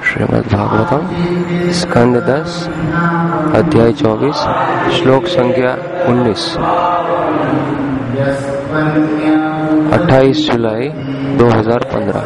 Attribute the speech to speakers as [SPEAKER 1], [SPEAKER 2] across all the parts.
[SPEAKER 1] श्रीमद् भागवतम स्कंद 10 अध्याय 24 श्लोक संख्या 19 28 जुलाई 2015।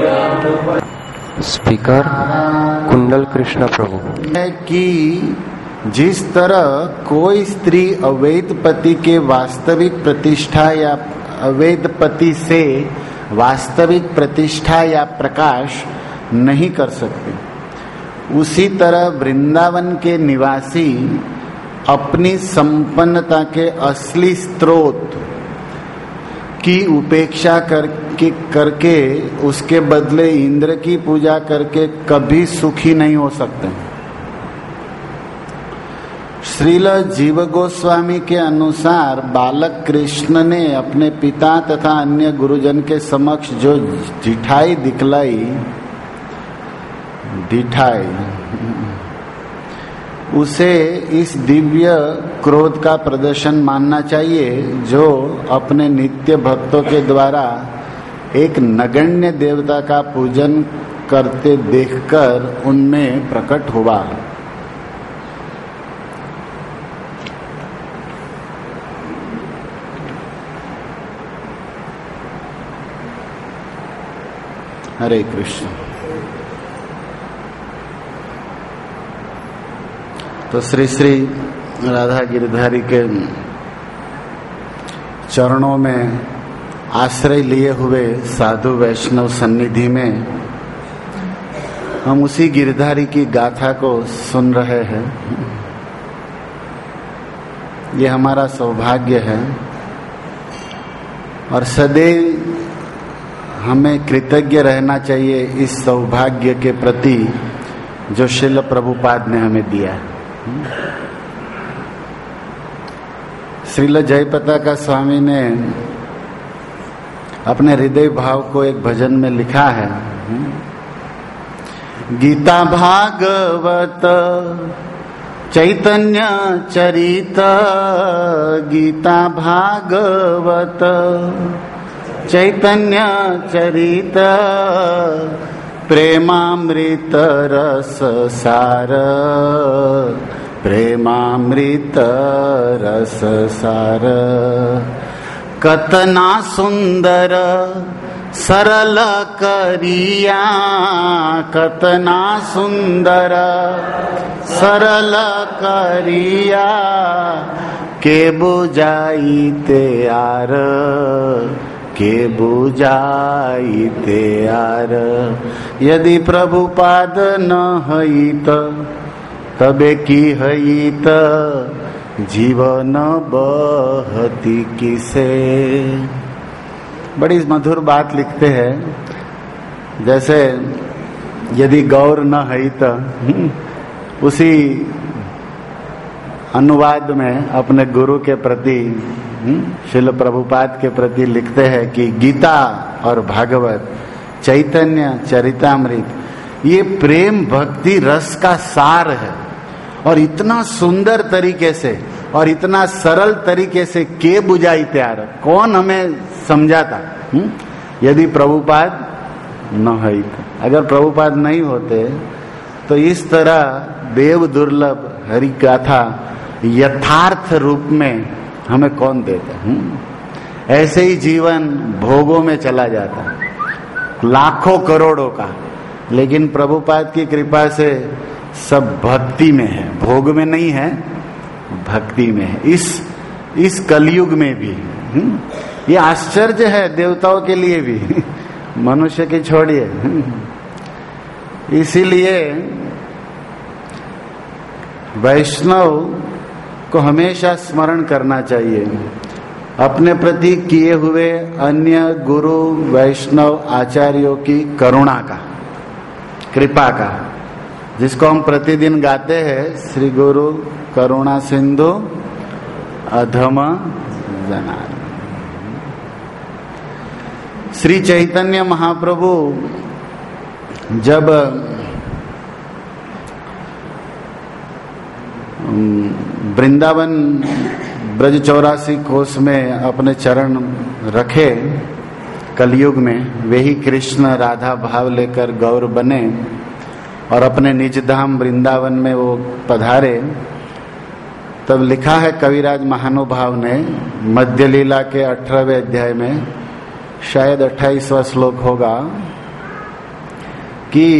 [SPEAKER 1] स्पीकर कुंडल कृष्ण प्रभु।
[SPEAKER 2] है कि जिस तरह कोई स्त्री अवैध पति के वास्तविक प्रतिष्ठा या अवैध पति से वास्तविक प्रतिष्ठा या प्रकाश नहीं कर सकते, उसी तरह वृंदावन के निवासी अपनी संपन्नता के असली स्रोत की उपेक्षा करके उसके बदले इंद्र की पूजा करके कभी सुखी नहीं हो सकते। श्रील जीव गोस्वामी के अनुसार बालक कृष्ण ने अपने पिता तथा अन्य गुरुजन के समक्ष जो ढिठाई दिखलाई, उसे इस दिव्य क्रोध का प्रदर्शन मानना चाहिए जो अपने नित्य भक्तों के द्वारा एक नगण्य देवता का पूजन करते देखकर उनमें प्रकट हुआ। हरे कृष्ण। तो श्री श्री राधा गिरधारी के चरणों में आश्रय लिए हुए साधु वैष्णव सन्निधि में हम उसी गिरधारी की गाथा को सुन रहे हैं। ये हमारा सौभाग्य है और सदैव हमें कृतज्ञ रहना चाहिए इस सौभाग्य के प्रति जो श्रील प्रभुपाद ने हमें दिया। श्रील जयप्रताका स्वामी ने अपने हृदय भाव को एक भजन में लिखा है। गीता भागवत चैतन्य चरित, गीता भागवत चैतन्य चरित, प्रेमामृत रस सार, प्रेमामृत रस सार। कतना सुंदर सरल करिया, कतना सुंदर सरल करिया, के बुझाई त्यार, के बुझाई त्यार। यदि प्रभुपाद न हईत तबे की हईत, जीवन बहती किसे। बड़ी मधुर बात लिखते हैं। जैसे यदि गौर न हईत, उसी अनुवाद में अपने गुरु के प्रति श्रील प्रभुपाद के प्रति लिखते हैं कि गीता और भागवत चैतन्य चरितामृत ये प्रेम भक्ति रस का सार है और इतना सुंदर तरीके से और इतना सरल तरीके से के बुझाई त्यार। कौन हमें समझाता? यदि प्रभुपाद न है, अगर प्रभुपाद नहीं होते तो इस तरह देव दुर्लभ हरि गाथा यथार्थ रूप में हमें कौन देता? ऐसे ही जीवन भोगों में चला जाता, लाखों करोड़ों का। लेकिन प्रभुपाद की कृपा से सब भक्ति में है, भोग में नहीं है, भक्ति में है। इस कलयुग में भी ये आश्चर्य है देवताओं के लिए भी, मनुष्य की छोड़िए। इसीलिए वैष्णव को हमेशा स्मरण करना चाहिए अपने प्रति किए हुए अन्य गुरु वैष्णव आचार्यों की करुणा का, कृपा का, जिसको हम प्रतिदिन गाते हैं। श्री गुरु करुणा सिंधु अधम जनार्दन। श्री चैतन्य महाप्रभु जब वृंदावन ब्रज 84 कोस में अपने चरण रखे, कलयुग में वे ही कृष्ण राधा भाव लेकर गौर बने। और अपने निज धाम वृंदावन में वो पधारे, तब लिखा है कविराज महानुभाव ने मध्य लीला के 18वें अध्याय में, शायद 28वां श्लोक होगा, कि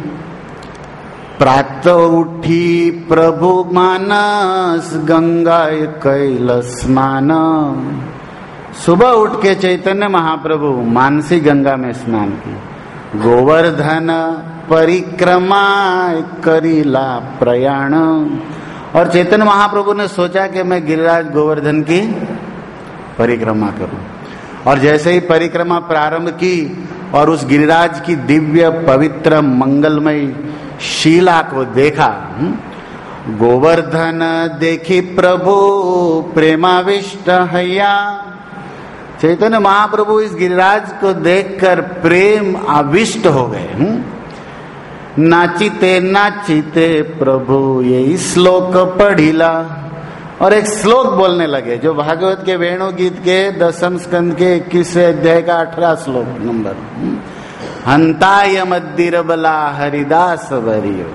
[SPEAKER 2] प्रातः उठी प्रभु मानस गंगा कैल स्नान। सुबह उठ के चैतन्य महाप्रभु मानसी गंगा में स्नान की, गोवर्धन परिक्रमा करीला प्रयाण। और चैतन्य महाप्रभु ने सोचा कि मैं गिरिराज गोवर्धन की परिक्रमा करूं, और जैसे ही परिक्रमा प्रारंभ की और उस गिरिराज की दिव्य पवित्र मंगलमय शीला को देखा, गोवर्धन देखी प्रभु प्रेमाविष्ट हैया। चैतन्य महाप्रभु इस गिरिराज को देखकर प्रेम आविष्ट हो गए। नाचिते नाचिते प्रभु यही श्लोक पढ़िला, और एक श्लोक बोलने लगे जो भागवत के वेणु गीत के 10वें स्कंद के 21वें अध्याय का 18 श्लोक नंबर, हंताय मद्दिर बला हरिदास वरियो।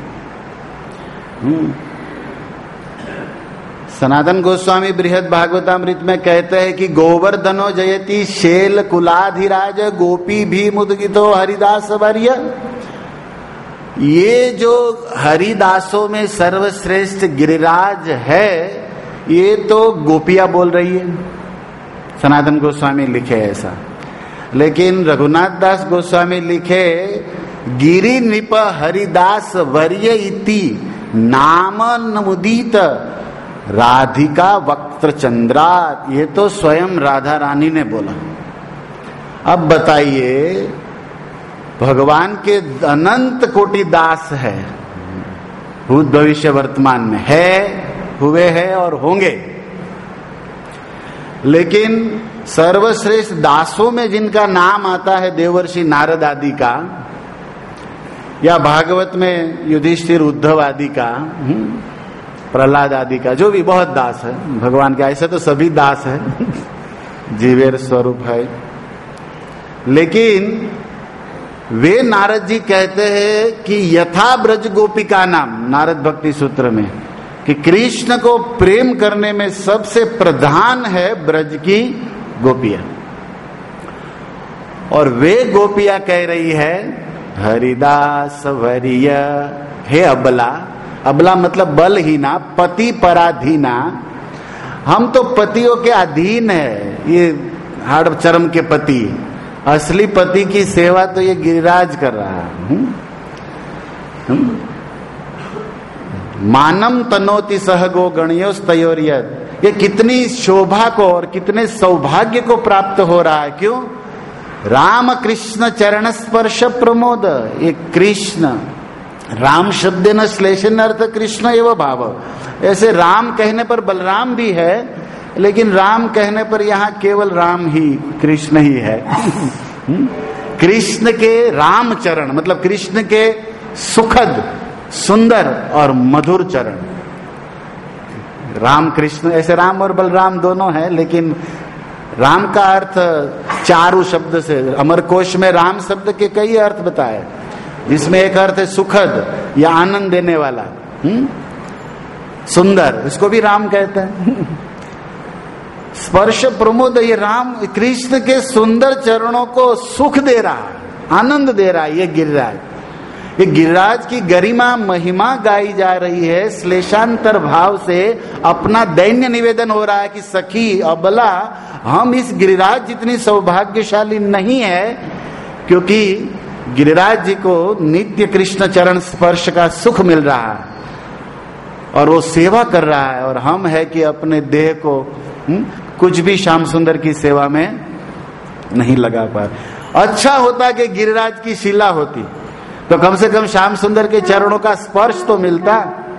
[SPEAKER 2] सनातन गोस्वामी बृहद भागवतामृत में कहते हैं कि गोवर्धनो जयति शैल कुलाधिराज गोपी भी मुदगितो हरिदास वर्य। ये जो हरिदासों में सर्वश्रेष्ठ गिरिराज है, ये तो गोपियां बोल रही है, सनातन गोस्वामी लिखे ऐसा। लेकिन रघुनाथ दास गोस्वामी लिखे गिरि निप हरिदास वर्य इति नाम नमुदित राधिका वक्त्र चंद्रात। ये तो स्वयं राधा रानी ने बोला। अब बताइए, भगवान के अनंत कोटि दास है, भूत भविष्य वर्तमान में है, हुए हैं और होंगे, लेकिन सर्वश्रेष्ठ दासों में जिनका नाम आता है देवर्षि नारद आदि का, या भागवत में युधिष्ठिर उद्धव आदि का, प्रहलाद आदि का, जो भी बहुत दास है भगवान के, ऐसे तो सभी दास है, जीवेर स्वरूप है। लेकिन वे नारद जी कहते हैं कि यथा ब्रज गोपिका नाम, नारद भक्ति सूत्र में, कि कृष्ण को प्रेम करने में सबसे प्रधान है ब्रज की गोपियां। और वे गोपियां कह रही है हरिदास वरिय, हे अबला। अबला मतलब बलहीना, पति पराधीना। हम तो पतियों के अधीन है, ये हाड़ चरम के पति। असली पति की सेवा तो ये गिरिराज कर रहा है। मानम तनोति सहगो गणयोस्तयोर्यद। ये कितनी शोभा को और कितने सौभाग्य को प्राप्त हो रहा है। क्यों? राम कृष्ण चरण स्पर्श प्रमोद। ये कृष्ण, राम शब्द न श्लेषण अर्थ कृष्ण एवं भाव। ऐसे राम कहने पर बलराम भी है, लेकिन राम कहने पर यहाँ केवल राम ही, कृष्ण ही है। कृष्ण के राम चरण मतलब कृष्ण के सुखद, सुंदर और मधुर चरण। राम कृष्ण, ऐसे राम और बलराम दोनों हैं, लेकिन राम का अर्थ चारु शब्द से, अमरकोश में राम शब्द के कई अर्थ बताए, जिसमें एक अर्थ है सुखद या आनंद देने वाला, सुंदर, इसको भी राम कहते हैं। स्पर्श प्रमोद, ये राम कृष्ण के सुंदर चरणों को सुख दे रहा है, आनंद दे रहा है। ये गिरिराज, ये गिरिराज की गरिमा महिमा गाई जा रही है। श्लेषांतर भाव से अपना दैन्य निवेदन हो रहा है कि सखी अबला, हम इस गिरिराज जितनी सौभाग्यशाली नहीं है, क्योंकि गिरिराज जी को नित्य कृष्ण चरण स्पर्श का सुख मिल रहा है और वो सेवा कर रहा है, और हम है कि अपने देह को कुछ भी श्याम सुंदर की सेवा में नहीं लगा पा रहे। अच्छा होता कि गिरिराज की शिला होती तो कम से कम श्याम सुंदर के चरणों का स्पर्श तो मिलता।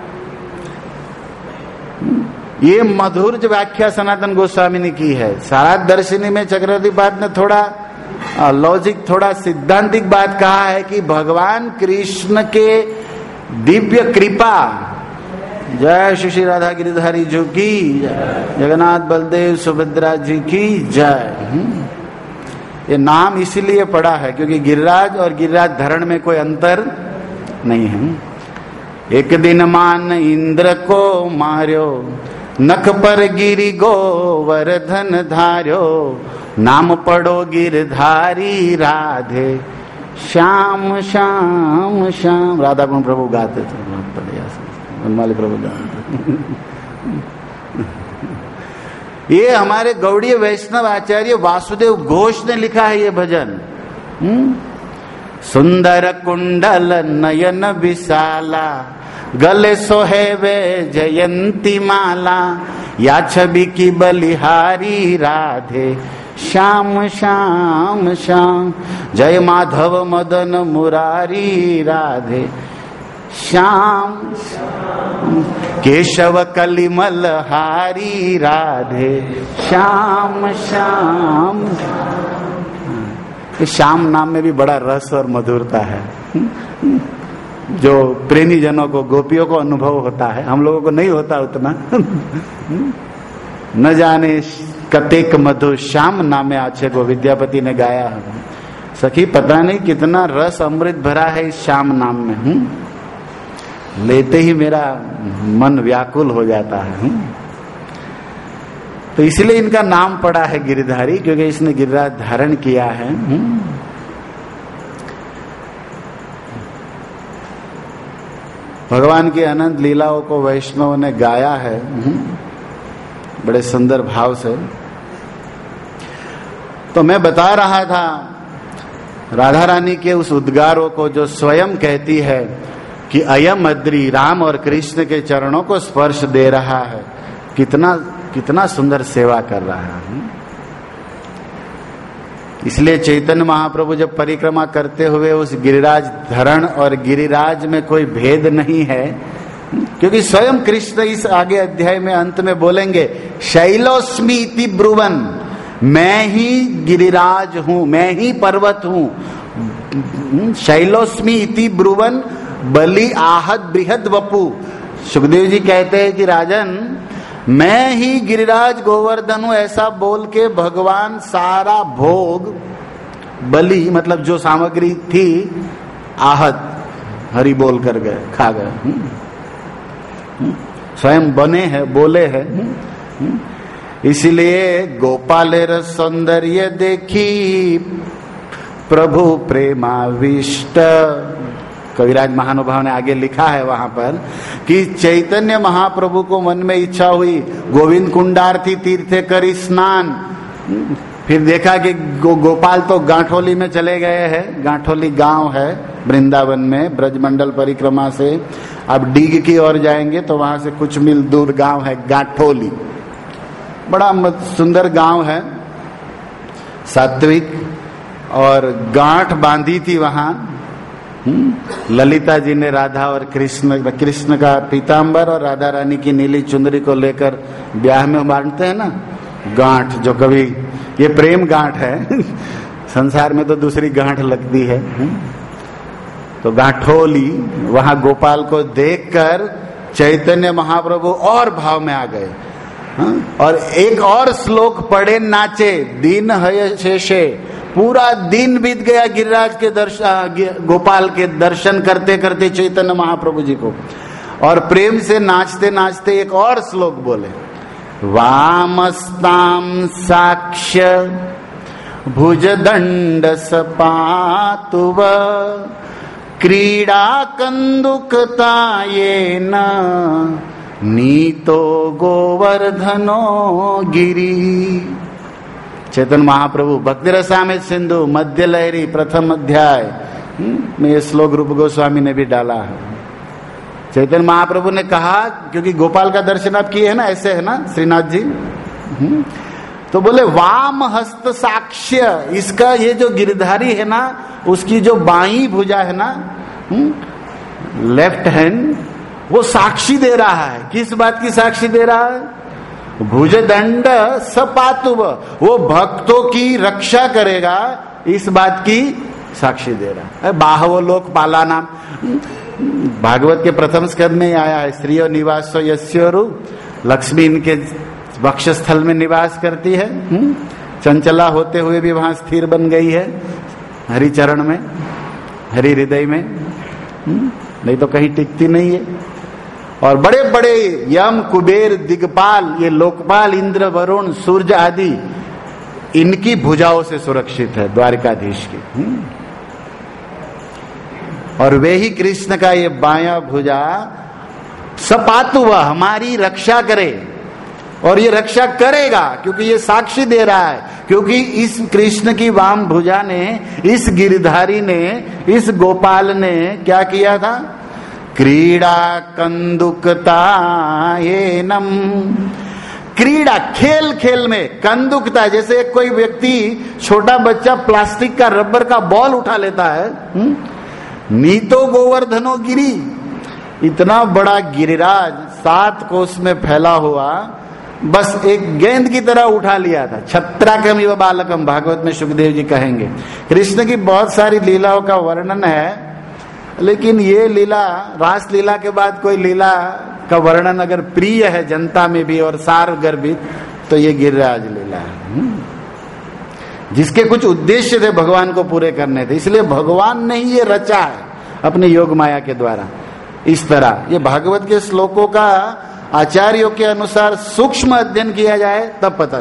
[SPEAKER 2] ये मधुर जो व्याख्या सनातन गोस्वामी ने की है। सारा दर्शनी में चक्रवर्ती बात ने थोड़ा लॉजिक, थोड़ा सिद्धांतिक बात कहा है कि भगवान कृष्ण के दिव्य कृपा, जय श्री राधा गिरिधारी जी की, जगन्नाथ बलदेव सुभद्रा जी की जय। ये नाम इसीलिए पड़ा है क्योंकि गिरिराज और गिरिराज धरण में कोई अंतर नहीं है। एक दिन मान इंद्र को मार्यो, नख पर गिरी गोवर्धन धार्यो, नाम पढ़ो गिरधारी राधे श्याम श्याम श्याम। राधा गुण प्रभु गाते थे, बहुत बढ़िया बनमाली प्रभु गाते। ये हमारे गौड़ीय वैष्णव आचार्य वासुदेव घोष ने लिखा है ये भजन। सुंदर कुंडल नयन विशाला, गले सोहे वे जयंती माला, या छवि की बलिहारी राधे श्याम श्याम श्याम। जय माधव मदन मुरारी राधे श्याम, केशव कलिमल हारी राधे श्याम श्याम। श्याम नाम में भी बड़ा रस और मधुरता है, जो प्रेमी जनों को, गोपियों को अनुभव होता है, हम लोगों को नहीं होता उतना। न जाने कतेक मधु श्याम नामे आछे को विद्यापति ने गाया है। सखी पता नहीं कितना रस अमृत भरा है इस श्याम नाम में। लेते ही मेरा मन व्याकुल हो जाता है। तो इसलिए इनका नाम पड़ा है गिरधारी, क्योंकि इसने गिरिराज धारण किया है। भगवान की अनंत लीलाओं को वैष्णव ने गाया है बड़े सुंदर भाव से। तो मैं बता रहा था राधा रानी के उस उद्गारों को जो स्वयं कहती है कि अयम अद्री, राम और कृष्ण के चरणों को स्पर्श दे रहा है। कितना कितना सुंदर सेवा कर रहा है। इसलिए चैतन्य महाप्रभु जब परिक्रमा करते हुए उस गिरिराज धरण और गिरिराज में कोई भेद नहीं है, क्योंकि स्वयं कृष्ण इस आगे अध्याय में अंत में बोलेंगे शैलोस्मि इति ब्रुवन, मैं ही गिरिराज हूं, मैं ही पर्वत हूं। शैलोस्मि इति ब्रुवन बलि आहत बृहद वपु। सुखदेव जी कहते हैं कि राजन, मैं ही गिरिराज गोवर्धन हूं, ऐसा बोल के भगवान सारा भोग, बलि मतलब जो सामग्री थी, आहत हरि बोल कर गए, खा गए। स्वयं बने हैं, बोले हैं। इसलिए गोपालेर सौंदर्य देखी प्रभु प्रेमाविष्ट। कविराज महानुभाव ने आगे लिखा है वहां पर कि चैतन्य महाप्रभु को मन में इच्छा हुई, गोविंद कुंडार्थी तीर्थे करी स्नान। फिर देखा कि गोपाल तो गांठोली में चले गए हैं। गांठोली गांव है वृंदावन में, ब्रजमंडल परिक्रमा से अब डीग की ओर जाएंगे तो वहां से कुछ मील दूर गांव है गांठोली। बड़ा सुंदर गांव है, सात्विक, और गांठ बांधी थी वहां। ललिता जी ने राधा और कृष्ण का पीतांबर और राधा रानी की नीली चुंदरी को लेकर ब्याह में बांधते हैं ना गांठ, जो कभी ये प्रेम गांठ है। संसार में तो दूसरी गांठ लगती है। तो गांठोली, वहां गोपाल को देखकर चैतन्य महाप्रभु और भाव में आ गए। और एक और श्लोक पढ़े, नाचे दीन हय शेषे। पूरा दिन बीत गया गिरिराज के दर्शन, गोपाल के दर्शन करते करते चैतन्य महाप्रभु जी को, और प्रेम से नाचते नाचते एक और श्लोक बोले, वामस्ताम साक्ष्य भुजदंड सपातुव क्रीड़ा कंदुकतायेन नीतो गोवर्धनो गिरी। चैतन्य महाप्रभु भक्ति रसामृत सिंधु मध्य लहरी प्रथम अध्याय में ये श्लोक रूप गोस्वामी ने भी डाला है। चैतन्य महाप्रभु ने कहा, क्योंकि गोपाल का दर्शन आप किए है ना, ऐसे है ना श्रीनाथ जी, तो बोले वाम हस्त साक्ष्य, इसका ये जो गिरधारी है ना, उसकी जो बाई भुजा है ना, लेफ्ट हैंड, वो साक्षी दे रहा है। किस बात की साक्षी दे रहा है? भुजदंड सपातुव, वो भक्तों की रक्षा करेगा, इस बात की साक्षी दे रहा है। बाहवो लोक पाला नाम, भागवत के प्रथम स्कंद में आया है, श्रीयो निवासो यस्योरु, लक्ष्मी इनके वक्षस्थल में निवास करती है। चंचला होते हुए भी वहां स्थिर बन गई है, हरि चरण में, हरि हृदय में। नहीं तो कहीं टिकती नहीं है। और बड़े बड़े यम, कुबेर, दिग्पाल, ये लोकपाल, इंद्र, वरुण, सूर्य आदि इनकी भुजाओं से सुरक्षित है द्वारिकाधीश की। और वे ही कृष्ण का ये बायां भुजा सपातु, वह हमारी रक्षा करे, और ये रक्षा करेगा क्योंकि ये साक्षी दे रहा है, क्योंकि इस कृष्ण की वाम भुजा ने, इस गिरधारी ने, इस गोपाल ने क्या किया था? क्रीड़ा कंदुकता एनम, क्रीड़ा खेल खेल में, कंदुकता जैसे कोई व्यक्ति, छोटा बच्चा प्लास्टिक का, रबर का बॉल उठा लेता है, नीतो गोवर्धनो गिरी, इतना बड़ा गिरिराज 7 कोस में फैला हुआ, बस एक गेंद की तरह उठा लिया था। छत्राकम इव बालकम, भागवत में सुखदेव जी कहेंगे। कृष्ण की बहुत सारी लीलाओं का वर्णन है, लेकिन ये लीला, रास लीला के बाद कोई लीला का वर्णन अगर प्रिय है जनता में भी और सार गर्भित, तो ये गिरिराज लीला है, जिसके कुछ उद्देश्य थे भगवान को पूरे करने थे। इसलिए भगवान ने ही ये रचा है अपने योग माया के द्वारा। इस तरह ये भागवत के श्लोकों का आचार्यों के अनुसार सूक्ष्म अध्ययन किया जाए तब पता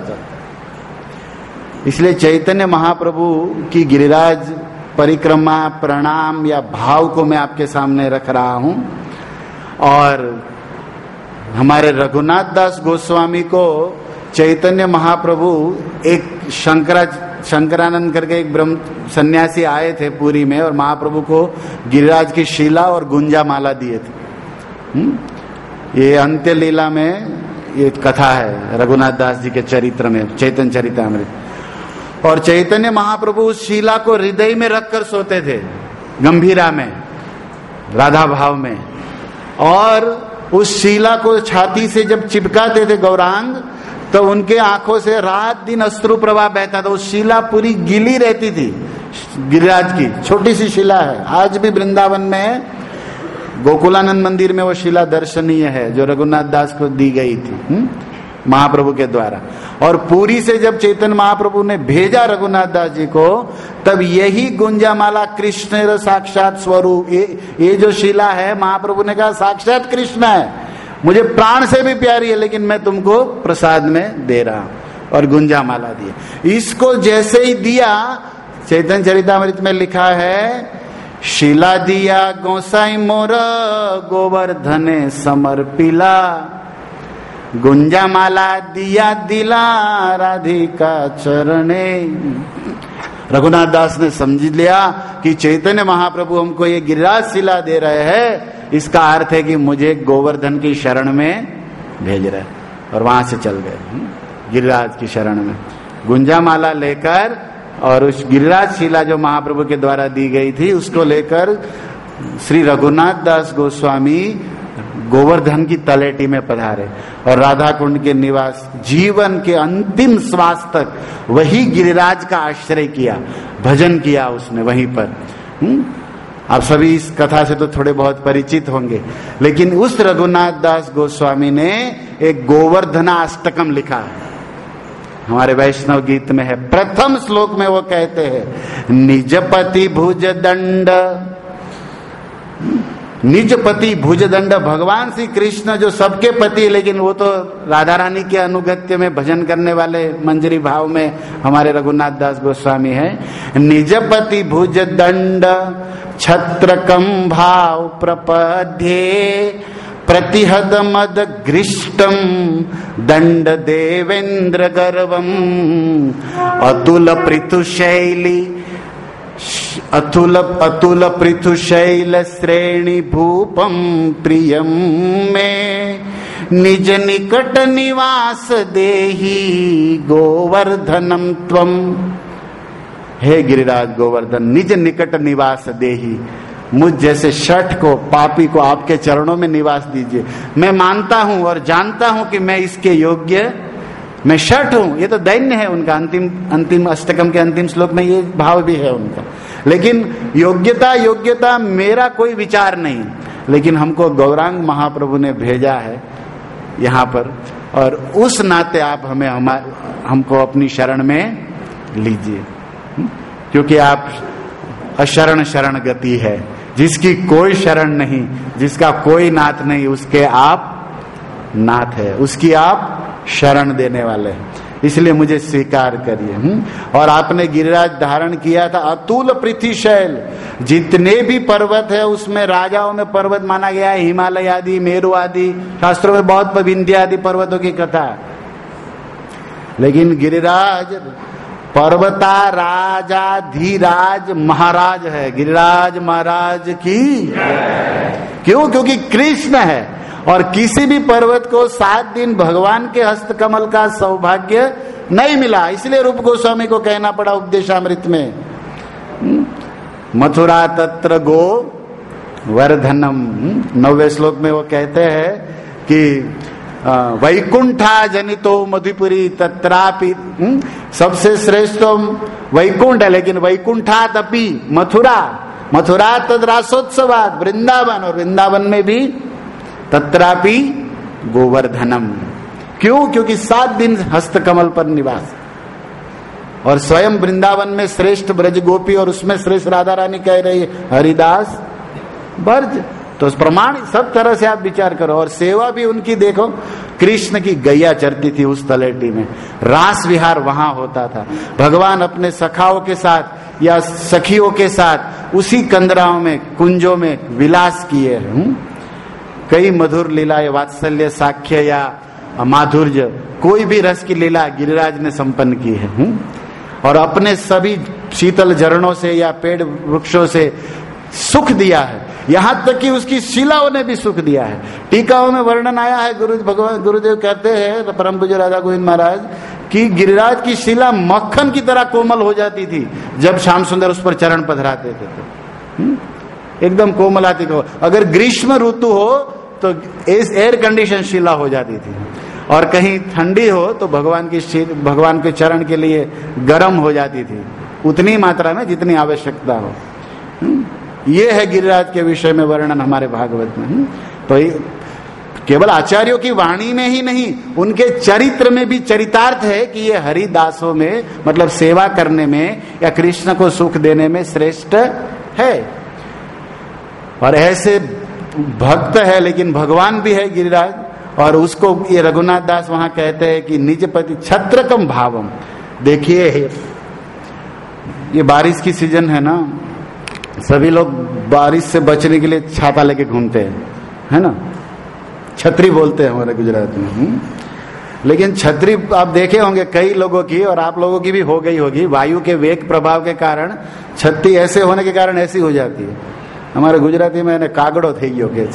[SPEAKER 2] चलता। इसलिए चैतन्य महाप्रभु की गिरिराज परिक्रमा, प्रणाम या भाव को मैं आपके सामने रख रहा हूं। और हमारे रघुनाथ दास गोस्वामी को चैतन्य महाप्रभु, एक शंकरानंद करके एक ब्रह्म सन्यासी आए थे पुरी में, और महाप्रभु को गिरिराज की शिला और गुंजा माला दिए थे। ये अंत्य लीला में ये कथा है रघुनाथ दास जी के चरित्र में, चैतन्य चरितामृत। और चैतन्य महाप्रभु उस शिला को हृदय में रखकर सोते थे, गंभीरा में, राधा भाव में, और उस शिला को छाती से जब चिपकाते थे गौरांग, तो उनके आंखों से रात दिन अश्रु प्रवाह बहता था। वो शिला पूरी गीली रहती थी, गिरिराज की छोटी सी शिला है, आज भी वृंदावन में गोकुलानंद मंदिर में वो शिला दर्शनीय है, जो रघुनाथ दास को दी गई थी महाप्रभु के द्वारा। और पुरी से जब चैतन्य महाप्रभु ने भेजा रघुनाथ दास जी को, तब यही गुंजामाला कृष्ण साक्षात स्वरूप, ये जो शिला है, महाप्रभु ने कहा साक्षात कृष्ण है, मुझे प्राण से भी प्यारी है, लेकिन मैं तुमको प्रसाद में दे रहा हूं। और गुंजामाला दिया। इसको जैसे ही दिया, चैतन्य चरितामृत में लिखा है, शिला दिया गोसाई मोर गोवर्धने समर्पिला, गुंजामाला दिया दिला राधिका चरणे। रघुनाथ दास ने समझ लिया कि चैतन्य महाप्रभु हमको ये गिरिराज शिला दे रहे हैं, इसका अर्थ है कि मुझे गोवर्धन की शरण में भेज रहे, और वहां से चल गए गिरिराज की शरण में गुंजामाला लेकर। और उस गिरिराज शिला जो महाप्रभु के द्वारा दी गई थी, उसको लेकर श्री रघुनाथ दास गोस्वामी गोवर्धन की तलेटी में पधारे, और राधा कुंड के निवास, जीवन के अंतिम श्वास तक वही गिरिराज का आश्रय किया, भजन किया उसने वहीं पर। आप सभी इस कथा से तो थोड़े बहुत परिचित होंगे, लेकिन उस रघुनाथ दास गोस्वामी ने एक गोवर्धनाष्टकम लिखा है, हमारे वैष्णव गीत में है। प्रथम श्लोक में वो कहते हैं, निजपति भुज दंड, निजपति भुज दंड, भगवान श्री कृष्ण जो सबके पति, लेकिन वो तो राधा रानी के अनुगत्य में भजन करने वाले मंजरी भाव में हमारे रघुनाथ दास गोस्वामी है। निजपति भुज दंड छत्रकम भाव प्रपद्ये, प्रतिहद मद घृष्टम दंड देवेंद्र गर्वम, अतुल पृथु शैली, अतुल पृथु शैल श्रेणी भूपम प्रियम में, निज निकट निवास देहि गोवर्धनम त्वम। हे गिरिराज गोवर्धन, निज निकट निवास देहि, मुझ जैसे शठ को, पापी को आपके चरणों में निवास दीजिए। मैं मानता हूं और जानता हूं कि मैं इसके योग्य, मैं शठ हूं। ये तो दैन्य है उनका, अंतिम अष्टकम के अंतिम श्लोक में ये भाव भी है उनका। लेकिन योग्यता मेरा कोई विचार नहीं, लेकिन हमको गौरांग महाप्रभु ने भेजा है यहाँ पर, और उस नाते आप हमको अपनी शरण में लीजिए, क्योंकि आप अशरण शरण गति है, जिसकी कोई शरण नहीं, जिसका कोई नाथ नहीं, उसके आप नाथ है, उसकी आप शरण देने वाले हैं, इसलिए मुझे स्वीकार करिए। और आपने गिरिराज धारण किया था, अतुल पृथ्वी शैल, जितने भी पर्वत है उसमें राजाओं में पर्वत माना गया है हिमालय आदि, मेरु आदि, शास्त्रों में बहुत विंध्य आदि पर्वतों की कथा है। लेकिन गिरिराज पर्वता राजाधिराज महाराज है, गिरिराज महाराज की। क्यों? क्योंकि कृष्ण है। और किसी भी पर्वत को 7 दिन भगवान के हस्त कमल का सौभाग्य नहीं मिला, इसलिए रूप गोस्वामी को कहना पड़ा उपदेशामृत में, मथुरा तत्र गो वर्धनम। 9वें श्लोक में वो कहते हैं कि वैकुंठा जनितो मधुपुरी तत्रापि, सबसे श्रेष्ठ तो वैकुंठ है, लेकिन वैकुंठात अपि मथुरा, मथुरा तद रासोत्सवाद वृंदावन, और वृंदावन में भी तत्रापि गोवर्धनम। क्यों? क्योंकि 7 दिन हस्तकमल पर निवास, और स्वयं वृंदावन में श्रेष्ठ ब्रज गोपी और उसमें श्रेष्ठ राधा रानी कह रही है हरिदास ब्रज। तो उस प्रमाण सब तरह से आप विचार करो। और सेवा भी उनकी देखो, कृष्ण की गैया चरती थी उस तलेटी में, रास विहार वहां होता था, भगवान अपने सखाओं के साथ या सखियों के साथ उसी कंदराओं में कुंजों में विलास किए। कई मधुर लीलाएं, वात्सल्य, साख्य या माधुर्य, कोई भी रस की लीला गिरिराज ने संपन्न की है। और अपने सभी शीतल झरणों से या पेड़ वृक्षों से सुख दिया है, यहां तक कि उसकी शिलाओं ने भी सुख दिया है। टीकाओं में वर्णन आया है, गुरुदेव कहते हैं परम पूज्य राधा गोविंद महाराज कि गिरिराज की शिला मक्खन की तरह कोमल हो जाती थी जब श्याम सुंदर उस पर चरण पधराते थे, तो एकदम कोमल आती को। अगर ग्रीष्म ऋतु हो तो एयर कंडीशन शिला हो जाती थी, और कहीं ठंडी हो तो भगवान के चरण के लिए गर्म हो जाती थी, उतनी मात्रा में जितनी आवश्यकता हो। ये है गिरिराज के विषय में वर्णन हमारे भागवत में। तो केवल आचार्यों की वाणी में ही नहीं, उनके चरित्र में भी चरितार्थ है कि ये हरिदासों में, मतलब सेवा करने में या कृष्ण को सुख देने में श्रेष्ठ है। और ऐसे भक्त है, लेकिन भगवान भी है गिरिराज। और उसको ये रघुनाथ दास वहां कहते हैं कि निजपति छत्रकम भावम। देखिए ये बारिश की सीजन है ना, सभी लोग बारिश से बचने के लिए छाता लेके घूमते हैं, है ना, छतरी बोलते हैं हमारे गुजरात में। लेकिन छतरी आप देखे होंगे कई लोगों की, और आप लोगों की भी हो गई होगी, वायु के वेग प्रभाव के कारण छतरी ऐसे होने के कारण ऐसी हो जाती है। हमारे गुजराती में कागड़ो थी गयो के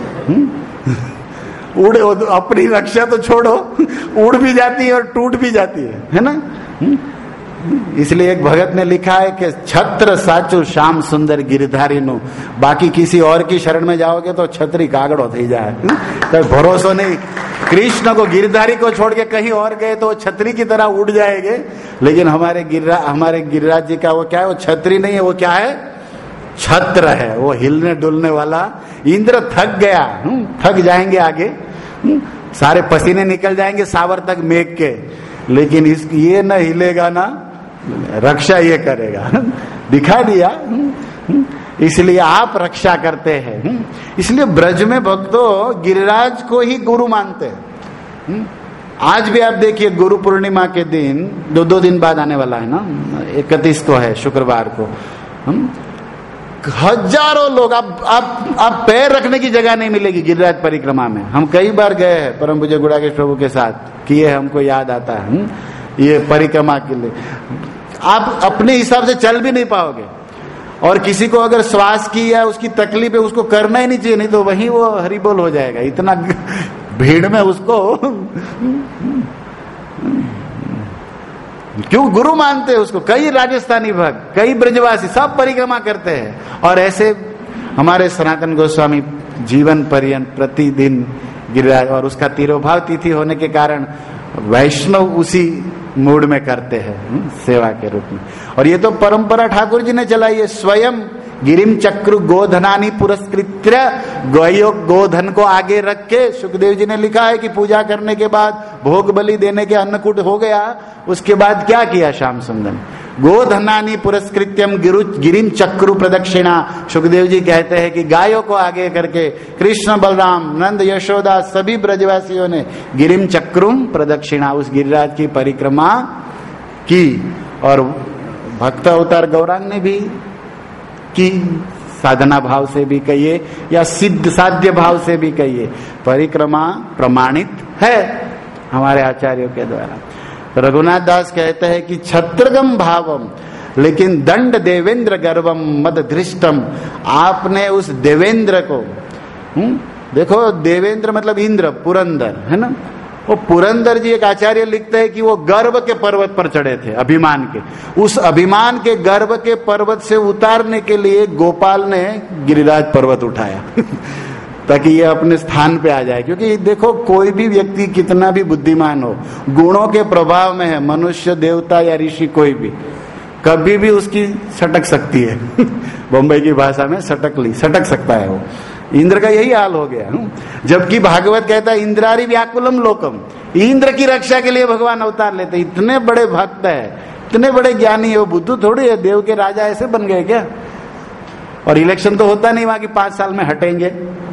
[SPEAKER 2] उड़, अपनी रक्षा तो छोड़ो, उड़ भी जाती है और टूट भी जाती है ना। इसलिए एक भगत ने लिखा है कि छत्र साचु श्याम सुंदर गिरधारी नु, बाकी किसी और की शरण में जाओगे तो छतरी कागड़ो थी जाए, कोई भरोसा नहीं। कृष्ण को गिरधारी को छोड़ के कहीं और गए तो छतरी की तरह उड़ जाएंगे, लेकिन हमारे गिरिराज जी का वो क्या है, वो छतरी नहीं है, वो क्या है, छत्र है, वो हिलने डुलने वाला। इंद्र थक गया, थक जाएंगे आगे, सारे पसीने निकल जाएंगे सावर तक मेघ के, लेकिन ये न हिलेगा ना, रक्षा ये करेगा। दिखा दिया। इसलिए आप रक्षा करते हैं। इसलिए ब्रज में भक्तों गिरिराज को ही गुरु मानते हैं। आज भी आप देखिए गुरु पूर्णिमा के दिन, 2 दिन बाद आने वाला है ना, 31 को है शुक्रवार को, हजारों लोग, आप पैर रखने की जगह नहीं मिलेगी गिरिराज परिक्रमा में। हम कई बार गए हैं परम पूज्य गुड़ाकेश प्रभु के साथ, किए, हमको याद आता है ये परिक्रमा के लिए। आप अपने हिसाब से चल भी नहीं पाओगे, और किसी को अगर श्वास की या उसकी तकलीफ है उसको करना ही नहीं चाहिए, नहीं तो वहीं वो हरिबोल हो जाएगा, इतना भीड़ में उसको। क्यों गुरु मानते हैं उसको। कई राजस्थानी भक्त, कई ब्रजवासी सब परिक्रमा करते हैं। और ऐसे हमारे सनातन गोस्वामी जीवन पर्यंत प्रतिदिन गिरिराज, और उसका तिरोभाव तिथि होने के कारण वैष्णव उसी मूड में करते हैं सेवा के रूप में। और ये तो परंपरा ठाकुर जी ने चलाई है। स्वयं गिरिम चक्रु गोधनानी पुरस्कृत्य, गोधन को आगे रख के सुखदेव जी ने लिखा है कि पूजा करने के बाद भोग बलि देने के अन्नकूट हो गया, उसके बाद क्या किया श्याम सुंदर, गोधनानी पुरस्कृत्यम गिरिम चक्रु प्रदक्षिणा। सुखदेव जी कहते हैं कि गायों को आगे करके कृष्ण बलराम नंद यशोदा सभी ब्रजवासियों ने गिरिम चक्रुम प्रदक्षिणा, उस गिरिराज की परिक्रमा की। और भक्त अवतार गौरांग ने भी की, साधना भाव से भी कहिए या सिद्ध साध्य भाव से भी कहिए, परिक्रमा प्रमाणित है हमारे आचार्यों के द्वारा। रघुनाथ दास कहते हैं कि छत्रगम भावम लेकिन दंड देवेंद्र गर्वम मद धृष्टम। आपने उस देवेंद्र को, देखो देवेंद्र मतलब इंद्र, पुरंदर है ना, वो पुरंदर जी एक आचार्य लिखते हैं कि वो गर्व के पर्वत पर चढ़े थे, अभिमान के। उस अभिमान के गर्व के पर्वत से उतारने के लिए गोपाल ने गिरिराज पर्वत उठाया ताकि ये अपने स्थान पे आ जाए। क्योंकि देखो कोई भी व्यक्ति कितना भी बुद्धिमान हो, गुणों के प्रभाव में है, मनुष्य देवता या ऋषि कोई भी, कभी भी उसकी सटक सकती है बम्बई की भाषा में सटक सकता है वो। इंद्र का यही हाल हो गया। जबकि भागवत कहता है इंद्रारी व्याकुलम लोकम, इंद्र की रक्षा के लिए भगवान अवतार लेते। इतने बड़े भक्त है, इतने बड़े ज्ञानी है, वो बुद्धू थोड़ी है, देव के राजा ऐसे बन गए क्या? और इलेक्शन तो होता नहीं वहां की 5 साल में हटेंगे,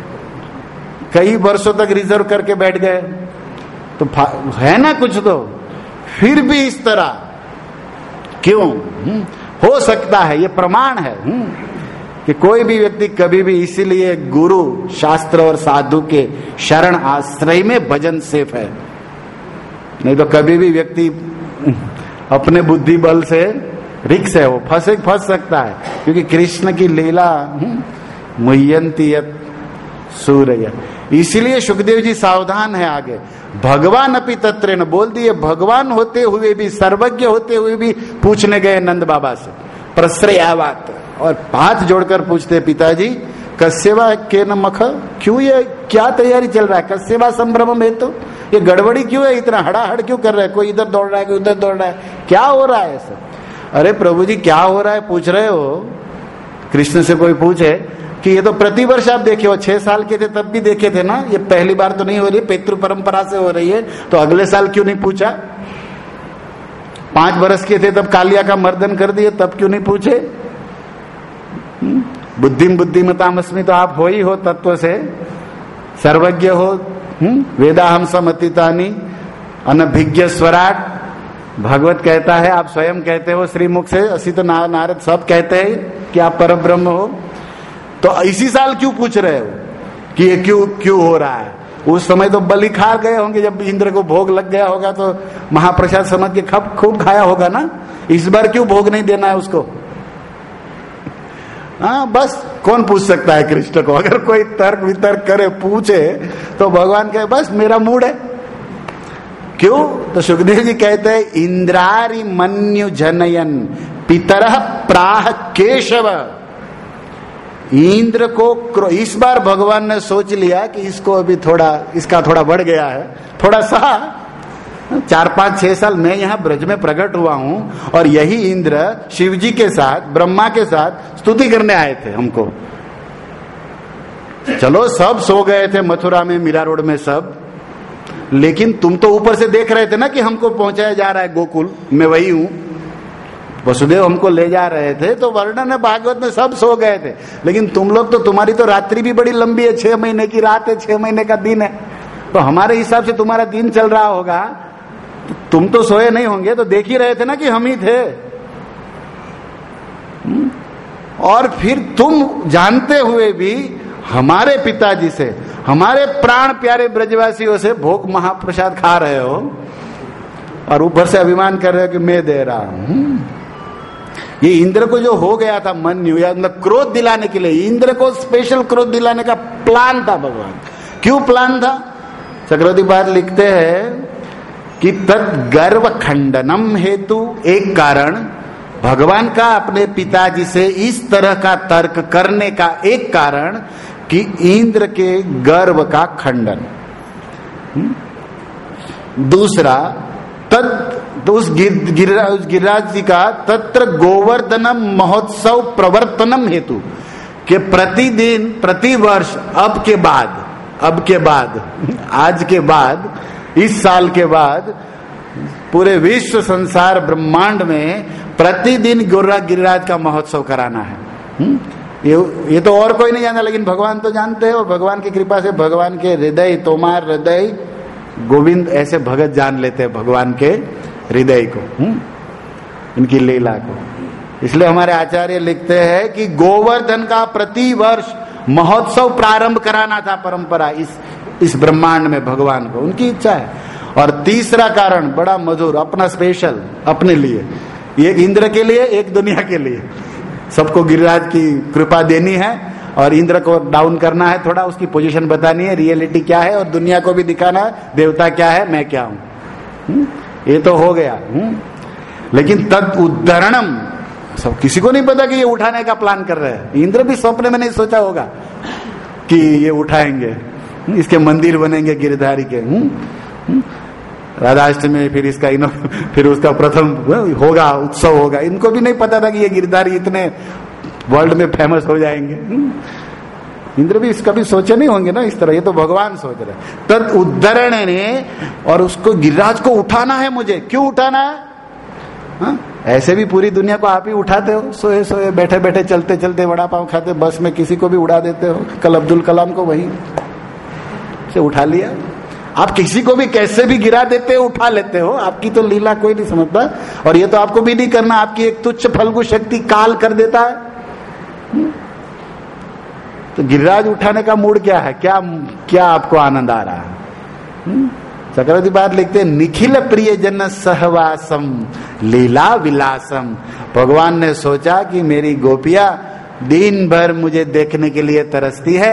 [SPEAKER 2] कई वर्षों तक रिजर्व करके बैठ गए, तो है ना कुछ तो। फिर भी इस तरह क्यों हो सकता है? ये प्रमाण है कि कोई भी व्यक्ति कभी भी, इसीलिए गुरु शास्त्र और साधु के शरण आश्रय में भजन सेफ है। नहीं तो कभी भी व्यक्ति अपने बुद्धि बल से रिक्स है, वो फंस सकता है। क्योंकि कृष्ण की लीला मुह्यंती यत् सूर्य, इसीलिए सुखदेव जी सावधान है आगे। भगवान अपि तत्रेण बोल दिए, भगवान होते हुए भी, सर्वज्ञ होते हुए भी पूछने गए नंद बाबा से प्रश्रयावात, और हाथ जोड़कर पूछते पिताजी कस्यवा के न मख, क्यों ये क्या तैयारी चल रहा है? कस्यवा संभ्रम है, तो ये गड़बड़ी क्यों है? इतना हड़ाहड़ क्यों कर रहा है? कोई इधर दौड़ रहा है, कोई उधर दौड़ रहा है, क्या हो रहा है सब? अरे प्रभु जी क्या हो रहा है पूछ रहे हो? कृष्ण से कोई पूछे कि ये तो प्रतिवर्ष आप देखे हो, 6 साल के थे तब भी देखे थे ना, ये पहली बार तो नहीं हो रही, पितृ परंपरा से हो रही है, तो अगले साल क्यों नहीं पूछा? 5 वर्ष के थे तब कालिया का मर्दन कर दिए, तब क्यों नहीं पूछे? बुद्धिम बुद्धिमतामस्मि, तो आप हो ही हो तत्व से, सर्वज्ञ हो, वेदाहम समतीतानि अनभिज्ञ स्वराट। भागवत कहता है, आप स्वयं कहते हो श्रीमुख से, असित नारद सब कहते हैं कि आप परब्रह्म हो, तो इसी साल क्यों पूछ रहे हो कि ये क्यों हो रहा है? उस समय तो बलि खा गए होंगे, जब इंद्र को भोग लग गया होगा तो महाप्रसाद समझ के खूब खाया होगा ना, इस बार क्यों भोग नहीं देना है उसको? हाँ, बस कौन पूछ सकता है कृष्ण को? अगर कोई तर्क वितर्क करे, पूछे, तो भगवान कहे बस मेरा मूड है। क्यों? तो सुखदेव जी कहते हैं इंद्रारि मन्यु जनयन पितरः प्राह केशव। इंद्र को इस बार भगवान ने सोच लिया कि इसको अभी इसका थोड़ा बढ़ गया है, थोड़ा सा 4, 5, 6 साल मैं यहाँ ब्रज में प्रकट हुआ हूं, और यही इंद्र शिव जी के साथ, ब्रह्मा के साथ स्तुति करने आए थे हमको। चलो सब सो गए थे मथुरा में, मीरा रोड में सब, लेकिन तुम तो ऊपर से देख रहे थे ना कि हमको पहुंचाया जा रहा है गोकुल, मैं वही हूं, वसुदेव हमको ले जा रहे थे। तो वर्णन है भागवत में, सब सो गए थे, लेकिन तुम लोग तो, तुम्हारी तो रात्रि भी बड़ी लंबी है, 6 महीने की रात है, 6 महीने का दिन है, तो हमारे हिसाब से तुम्हारा दिन चल रहा होगा, तुम तो सोए नहीं होंगे, तो देख ही रहे थे ना कि हम ही थे। और फिर तुम जानते हुए भी हमारे पिताजी से, हमारे प्राण प्यारे ब्रजवासियों से भोग महाप्रसाद खा रहे हो, और ऊपर से अभिमान कर रहे हो कि मैं दे रहा हूं। ये इंद्र को जो हो गया था मन्यु, या मतलब क्रोध दिलाने के लिए, इंद्र को स्पेशल क्रोध दिलाने का प्लान था भगवान। क्यों प्लान था? चक्रवर्ती पाद लिखते हैं कि तत् गर्व खंडनम हेतु, एक कारण भगवान का अपने पिताजी से इस तरह का तर्क करने का एक कारण कि इंद्र के गर्व का खंडन। दूसरा, तो उस गिरिराज जी का तत्र गोवर्धनम महोत्सव प्रवर्तनम हेतु, कि प्रतिदिन, प्रतिवर्ष, अब के बाद आज के बाद, इस साल के बाद पूरे विश्व संसार ब्रह्मांड में प्रतिदिन गिरिराज का महोत्सव कराना है। ये तो और कोई नहीं जानता, लेकिन भगवान तो जानते हैं, और भगवान की कृपा से भगवान के हृदय, तोमार हृदय गोविंद ऐसे भगत जान लेते हैं भगवान के हृदय को, इनकी लीला को। इसलिए हमारे आचार्य लिखते हैं कि गोवर्धन का प्रति वर्ष महोत्सव प्रारंभ कराना था परंपरा इस ब्रह्मांड में भगवान को, उनकी इच्छा है। और तीसरा कारण बड़ा मधुर, अपना स्पेशल अपने लिए, एक इंद्र के लिए, एक दुनिया के लिए। सबको गिरिराज की कृपा देनी है और इंद्र को डाउन करना है, थोड़ा उसकी पोजीशन बतानी है, रियलिटी क्या है, और दुनिया को भी दिखाना है देवता क्या है, मैं क्या हूं। ये तो हो गया। लेकिन तद उद्धरणम, सब किसी को नहीं पता कि ये उठाने का प्लान कर रहे हैं। इंद्र भी स्वप्न में नहीं सोचा होगा कि ये उठाएंगे, इसके मंदिर बनेंगे गिरधारी के। राधाष्टमी फिर इसका फिर उसका प्रथम होगा, उत्सव होगा। इनको भी नहीं पता था कि ये गिरधारी इतने वर्ल्ड में फेमस हो जाएंगे। इंद्र भी इसका भी सोचे नहीं होंगे ना इस तरह, ये तो भगवान सोच रहे। तद उद्धरण ने, और उसको गिरिराज को उठाना है मुझे। क्यों उठाना है? हा? ऐसे भी पूरी दुनिया को आप ही उठाते हो, सोए सोए बैठे बैठे, चलते चलते, वड़ा पाव खाते, बस में किसी को भी उड़ा देते हो। कल अब्दुल कलाम को वहीं से उठा लिया। आप किसी को भी कैसे भी गिरा देते हो, उठा लेते हो। आपकी तो लीला कोई नहीं समझता, और ये तो आपको भी नहीं करना। आपकी एक तुच्छ फल्गु शक्ति काल कर देता है। तो गिरिराज उठाने का मूड क्या है? क्या आपको आनंद आ रहा है? चक्रवर्ती बात लिखते हैं, निखिल प्रिय जन सहवासम लीला विलासम। भगवान ने सोचा कि मेरी गोपिया दिन भर मुझे देखने के लिए तरसती है,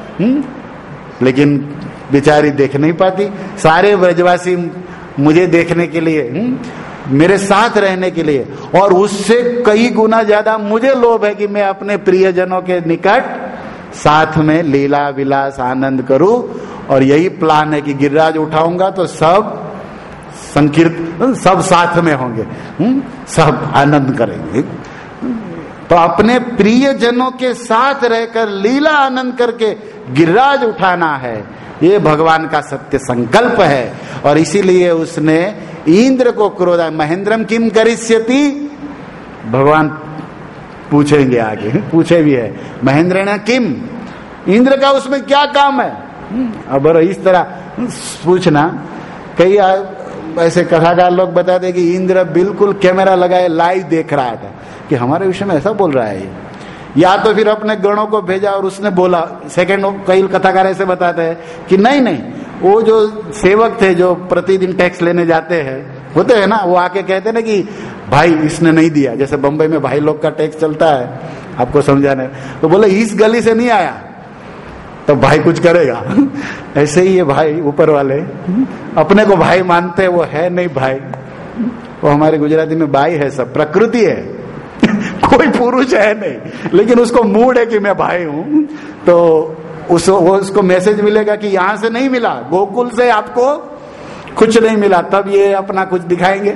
[SPEAKER 2] लेकिन बेचारी देख नहीं पाती। सारे ब्रजवासी मुझे देखने के लिए, मेरे साथ रहने के लिए, और उससे कई गुना ज्यादा मुझे लोभ है कि मैं अपने प्रियजनों के निकट साथ में लीला विलास आनंद करूं। और यही प्लान है कि गिरिराज उठाऊंगा तो सब संकीर्तन, सब साथ में होंगे, सब आनंद करेंगे। तो अपने प्रियजनों के साथ रहकर लीला आनंद करके गिरिराज उठाना है, ये भगवान का सत्य संकल्प है। और इसीलिए उसने इंद्र को क्रोध, महेंद्रम किम करिष्यति, भगवान पूछेंगे आगे, पूछे भी है, महेंद्र ने किम, इंद्र का उसमें क्या काम है। अब इस तरह पूछना, कई ऐसे कथाकार लोग बताते कि इंद्र बिल्कुल कैमरा लगाए लाइव देख रहा था कि हमारे विषय में ऐसा बोल रहा है ये, या तो फिर अपने गणों को भेजा और उसने बोला। सेकंड कई कथाकार ऐसे बताते हैं कि नहीं, वो जो सेवक थे जो प्रतिदिन टैक्स लेने जाते हैं, होते हैं ना, वो आके कहते ना कि भाई इसने नहीं दिया। जैसे बंबई में भाई लोग का टैक्स चलता है, आपको समझाने, तो बोले इस गली से नहीं आया तो भाई कुछ करेगा। ऐसे ही ये भाई ऊपर वाले अपने को भाई मानते हैं, वो है नहीं भाई, वो हमारे गुजराती में भाई है, सब प्रकृति है। कोई पुरुष है नहीं, लेकिन उसको मूड है कि मैं भाई हूं, तो उसको मैसेज मिलेगा कि यहां से नहीं मिला, गोकुल से आपको कुछ नहीं मिला, तब ये अपना कुछ दिखाएंगे।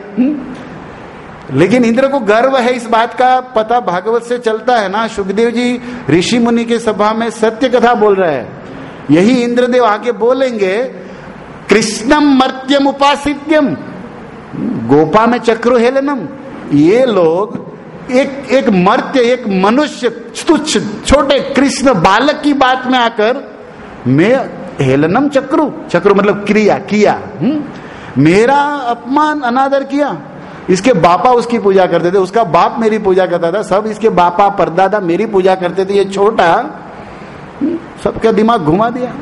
[SPEAKER 2] लेकिन इंद्र को गर्व है इस बात का, पता भागवत से चलता है ना। सुखदेव जी ऋषि मुनि की सभा में सत्य कथा बोल रहे हैं, यही इंद्रदेव आगे बोलेंगे, कृष्णम मर्त्यम उपासित्यम गोपा में चक्रो हेलनम। ये लोग एक मर्त्य, एक मनुष्य, तुच्छ छोटे कृष्ण बालक की बात में आकर मैं हेलनम चक्रू मतलब क्रिया किया, मेरा अपमान अनादर किया। इसके बापा उसकी पूजा करते थे, उसका बाप मेरी पूजा करता था, सब इसके बापा परदादा मेरी पूजा करते थे, ये छोटा सबका दिमाग घुमा दिया।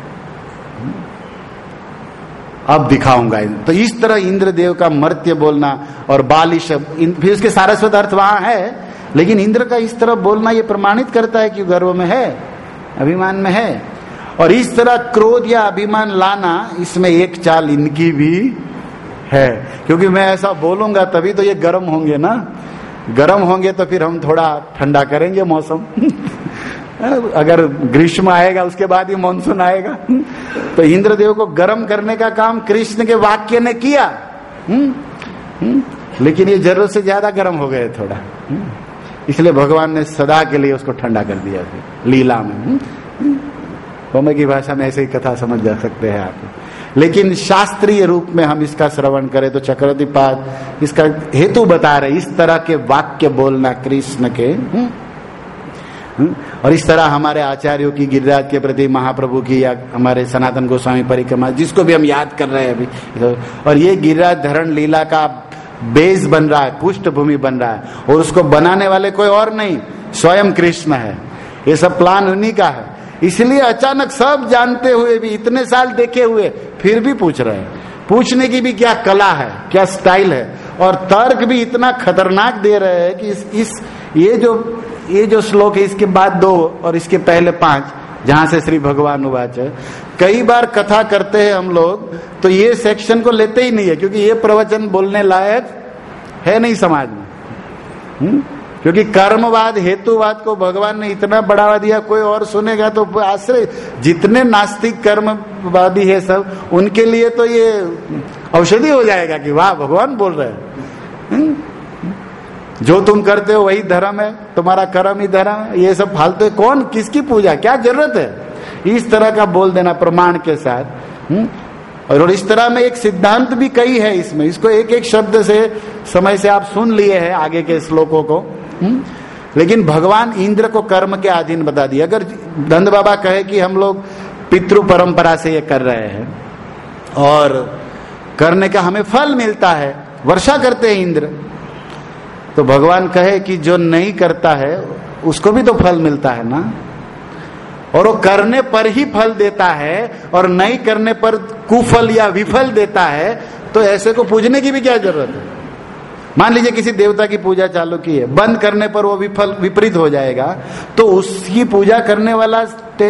[SPEAKER 2] अब दिखाऊंगा। तो इस तरह इंद्रदेव का मर्त्य बोलना और बालिश, फिर उसके सारस्वत अर्थ वहां है, लेकिन इंद्र का इस तरह बोलना ये प्रमाणित करता है कि गर्व में है, अभिमान में है। और इस तरह क्रोध या अभिमान लाना, इसमें एक चाल इनकी भी है, क्योंकि मैं ऐसा बोलूंगा तभी तो ये गर्म होंगे ना, गर्म होंगे तो फिर हम थोड़ा ठंडा करेंगे मौसम। अगर ग्रीष्म आएगा उसके बाद ही मानसून आएगा, तो इंद्रदेव को गर्म करने का काम कृष्ण के वाक्य ने किया। लेकिन ये जरूरत से ज्यादा गर्म हो गए थोड़ा, इसलिए भगवान ने सदा के लिए उसको ठंडा कर दिया लीला में। होमे की भाषा में ऐसे ही कथा समझ जा सकते हैं आप। लेकिन शास्त्रीय रूप में हम इसका श्रवण करें तो चक्रवर्ती पाद इसका हेतु बता रहे, इस तरह के वाक्य बोलना कृष्ण के। और इस तरह हमारे आचार्यों की गिरिराज के प्रति, महाप्रभु की, या हमारे सनातन गोस्वामी परिक्रमा, जिसको भी हम याद कर रहे हैं अभी, और ये गिरिराज धरण लीला का बेस बन रहा है, पृष्ठभूमि बन रहा है, और उसको बनाने वाले कोई और नहीं, स्वयं कृष्ण है। ये सब प्लान उन्हीं का है। इसलिए अचानक सब जानते हुए भी, इतने साल देखे हुए, फिर भी पूछ रहे हैं। पूछने की भी क्या कला है, क्या स्टाइल है, और तर्क भी इतना खतरनाक दे रहे हैं कि ये जो श्लोक है, इसके बाद 2 और इसके पहले 5, जहां से श्री भगवान उवाच है, कई बार कथा करते हैं हम लोग तो ये सेक्शन को लेते ही नहीं है, क्योंकि ये प्रवचन बोलने लायक है नहीं समाज में। क्योंकि कर्मवाद, हेतुवाद को भगवान ने इतना बढ़ावा दिया, कोई और सुनेगा तो आश्रय, जितने नास्तिक कर्मवादी है सब, उनके लिए तो ये औषधि हो जाएगा कि वाह भगवान बोल रहे हैं, जो तुम करते हो वही धर्म है, तुम्हारा कर्म ही धर्म है, ये सब फालतू है, कौन किसकी पूजा, क्या जरूरत है, इस तरह का बोल देना प्रमाण के साथ। और इस तरह में एक सिद्धांत भी कई है इसमें, इसको एक एक शब्द से समय से आप सुन लिए हैं आगे के श्लोकों को। लेकिन भगवान इंद्र को कर्म के अधीन बता दिया। अगर दंद बाबा कहे कि हम लोग पितृ परंपरा से ये कर रहे हैं और करने का हमें फल मिलता है, वर्षा करते हैं इंद्र, तो भगवान कहे कि जो नहीं करता है उसको भी तो फल मिलता है ना, और वो करने पर ही फल देता है और नहीं करने पर कुफल या विफल देता है, तो ऐसे को पूजने की भी क्या जरूरत है। मान लीजिए किसी देवता की पूजा चालू की है, बंद करने पर वो विफल विपरीत हो जाएगा, तो उसकी पूजा करने वाला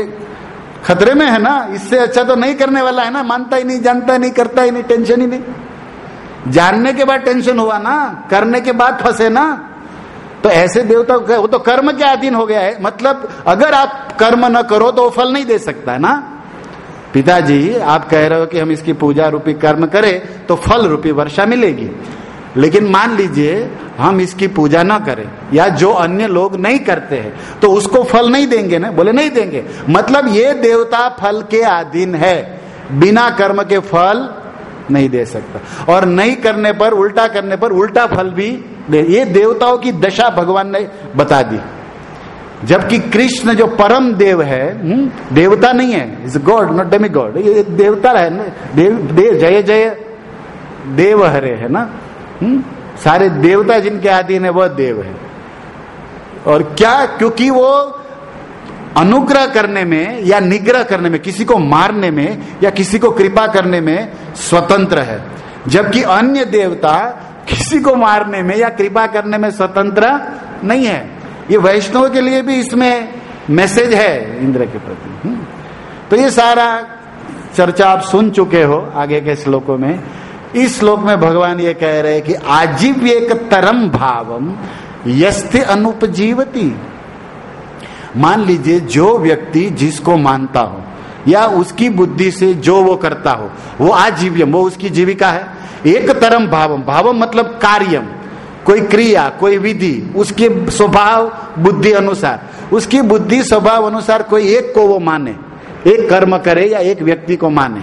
[SPEAKER 2] खतरे में है ना। इससे अच्छा तो नहीं करने वाला है ना, मानता ही नहीं, जानता नहीं, करता ही नहीं, टेंशन ही नहीं। जानने के बाद टेंशन हुआ ना, करने के बाद फंसे ना। तो ऐसे देवता वो तो कर्म के अधीन हो गया है। मतलब अगर आप कर्म न करो तो वो फल नहीं दे सकता ना। पिताजी आप कह रहे हो कि हम इसकी पूजा रूपी कर्म करें तो फल रूपी वर्षा मिलेगी, लेकिन मान लीजिए हम इसकी पूजा ना करें या जो अन्य लोग नहीं करते हैं तो उसको फल नहीं देंगे ना। बोले नहीं देंगे, मतलब ये देवता फल के अधीन है, बिना कर्म के फल नहीं दे सकता, और नहीं करने पर, उल्टा करने पर उल्टा फल भी दे। ये देवताओं की दशा भगवान ने बता दी। जबकि कृष्ण जो परम देव है, देवता नहीं है, is god not demigod, ये देवता है ना। देव जय जय देव हरे है ना। सारे देवता जिनके अधीन है वह देव है। और क्या, क्योंकि वो अनुग्रह करने में या निग्रह करने में, किसी को मारने में या किसी को कृपा करने में स्वतंत्र है, जबकि अन्य देवता किसी को मारने में या कृपा करने में स्वतंत्र नहीं है। ये वैष्णव के लिए भी इसमें मैसेज है इंद्र के प्रति। तो ये सारा चर्चा आप सुन चुके हो आगे के श्लोकों में। इस श्लोक में भगवान ये कह रहे हैं कि आजीव्येक तरम भावम यस्ते अनुपजीवती। मान लीजिए जो व्यक्ति जिसको मानता हो या उसकी बुद्धि से जो वो करता हो, वो आजीव्यम, वो उसकी जीविका है। एक तरम भावम, भावम मतलब कार्यम, कोई क्रिया, कोई विधि, उसके स्वभाव बुद्धि अनुसार, उसकी बुद्धि स्वभाव अनुसार कोई एक को वो माने, एक कर्म करे या एक व्यक्ति को माने।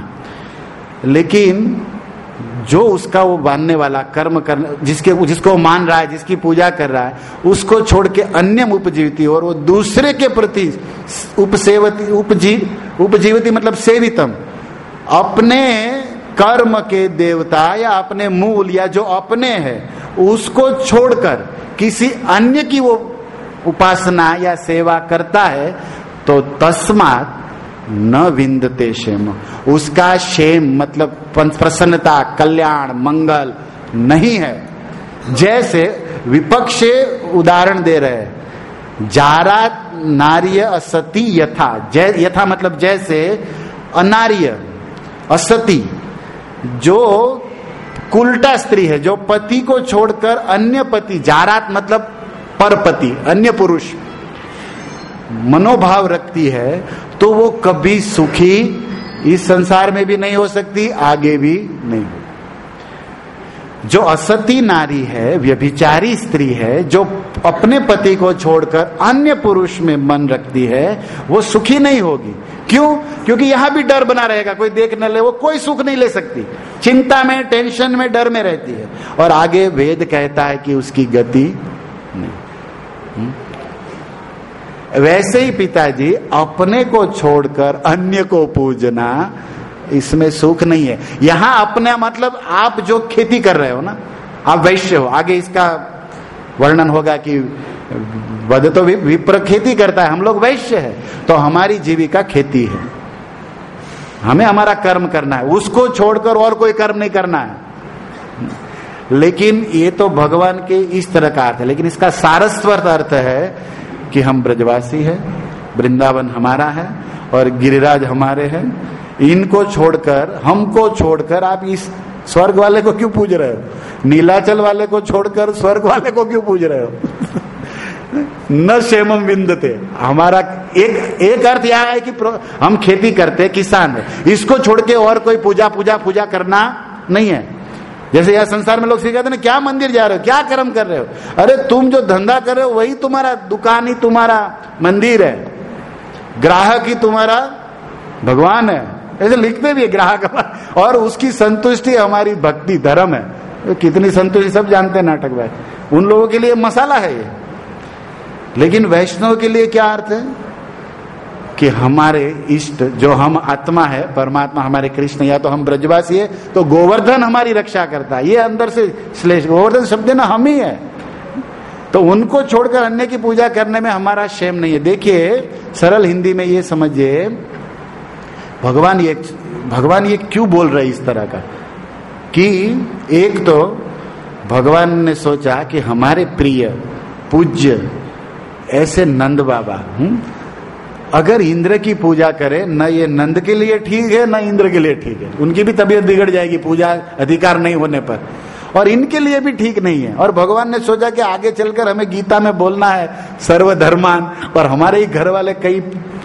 [SPEAKER 2] लेकिन जो उसका वो मानने वाला कर्म करने, जिसको मान रहा है, जिसकी पूजा कर रहा है, उसको छोड़ के अन्य उपजीवती, और वो दूसरे के प्रति उपसेवती, उपजीवती मतलब सेवितम, अपने कर्म के देवता या अपने मूल या जो अपने हैं उसको छोड़कर किसी अन्य की वो उपासना या सेवा करता है, तो तस्मात् न विंदते क्षेम, उसका क्षेम मतलब प्रसन्नता, कल्याण, मंगल नहीं है। जैसे विपक्ष उदाहरण दे रहे हैं, जारा नार्य असती यथा, यथा मतलब जैसे, अनार्य असती जो कुलटा स्त्री है, जो पति को छोड़कर अन्य पति, जारात मतलब परपति, अन्य पुरुष मनोभाव रखती है, तो वो कभी सुखी इस संसार में भी नहीं हो सकती, आगे भी नहीं। जो असती नारी है, व्यभिचारी स्त्री है, जो अपने पति को छोड़कर अन्य पुरुष में मन रखती है, वो सुखी नहीं होगी। क्यों? क्योंकि यहां भी डर बना रहेगा, कोई देख न ले, वो कोई सुख नहीं ले सकती, चिंता में, टेंशन में, डर में रहती है। और आगे वेद कहता है कि उसकी गति नहीं। वैसे ही पिताजी अपने को छोड़कर अन्य को पूजना, इसमें सुख नहीं है। यहां अपने मतलब आप जो खेती कर रहे हो ना, आप वैश्य हो, आगे इसका वर्णन होगा कि वध तो विप्र खेती करता है, हम लोग वैश्य है, तो हमारी जीविका खेती है, हमें हमारा कर्म करना है, उसको छोड़कर और कोई कर्म नहीं करना है। लेकिन ये तो भगवान के इस तरह का अर्थ है, लेकिन इसका सारस्वत अर्थ है कि हम ब्रजवासी है, वृंदावन हमारा है और गिरिराज हमारे हैं, इनको छोड़कर, हमको छोड़कर आप इस स्वर्ग वाले को क्यों पूज रहे हो? नीलाचल वाले को छोड़कर स्वर्ग वाले को क्यों पूज रहे हो? न क्षेमम विंदते। हमारा एक अर्थ यह है कि हम खेती करते, किसान है, इसको छोड़ के और कोई पूजा करना नहीं है। जैसे यह संसार में लोग सिखाते ना, क्या मंदिर जा रहे हो, क्या कर्म कर रहे हो? अरे तुम जो धंधा कर रहे हो वही तुम्हारा दुकान ही तुम्हारा मंदिर है, ग्राहक ही तुम्हारा भगवान है, ऐसे लिखते भी है ग्राहक, और उसकी संतुष्टि हमारी भक्ति धर्म है। कितनी संतुष्टि सब जानते हैं नाटक भाई, उन लोगों के लिए मसाला है ये। लेकिन वैष्णव के लिए क्या अर्थ है कि हमारे इष्ट जो हम आत्मा है, परमात्मा हमारे कृष्ण, या तो हम ब्रजवासी है तो गोवर्धन हमारी रक्षा करता है, ये अंदर से श्लेष, गोवर्धन शब्द ना हम ही है, तो उनको छोड़कर अन्य की पूजा करने में हमारा शेम नहीं है। देखिए सरल हिंदी में ये समझिए, भगवान ये क्यों बोल रहे इस तरह का, कि एक तो भगवान ने सोचा कि हमारे प्रिय पूज्य ऐसे नंद बाबा अगर इंद्र की पूजा करे, न ये नंद के लिए ठीक है न इंद्र के लिए ठीक है, उनकी भी तबीयत बिगड़ जाएगी पूजा अधिकार नहीं होने पर, और इनके लिए भी ठीक नहीं है। और भगवान ने सोचा कि आगे चलकर हमें गीता में बोलना है सर्वधर्मान, पर हमारे ही घर वाले कई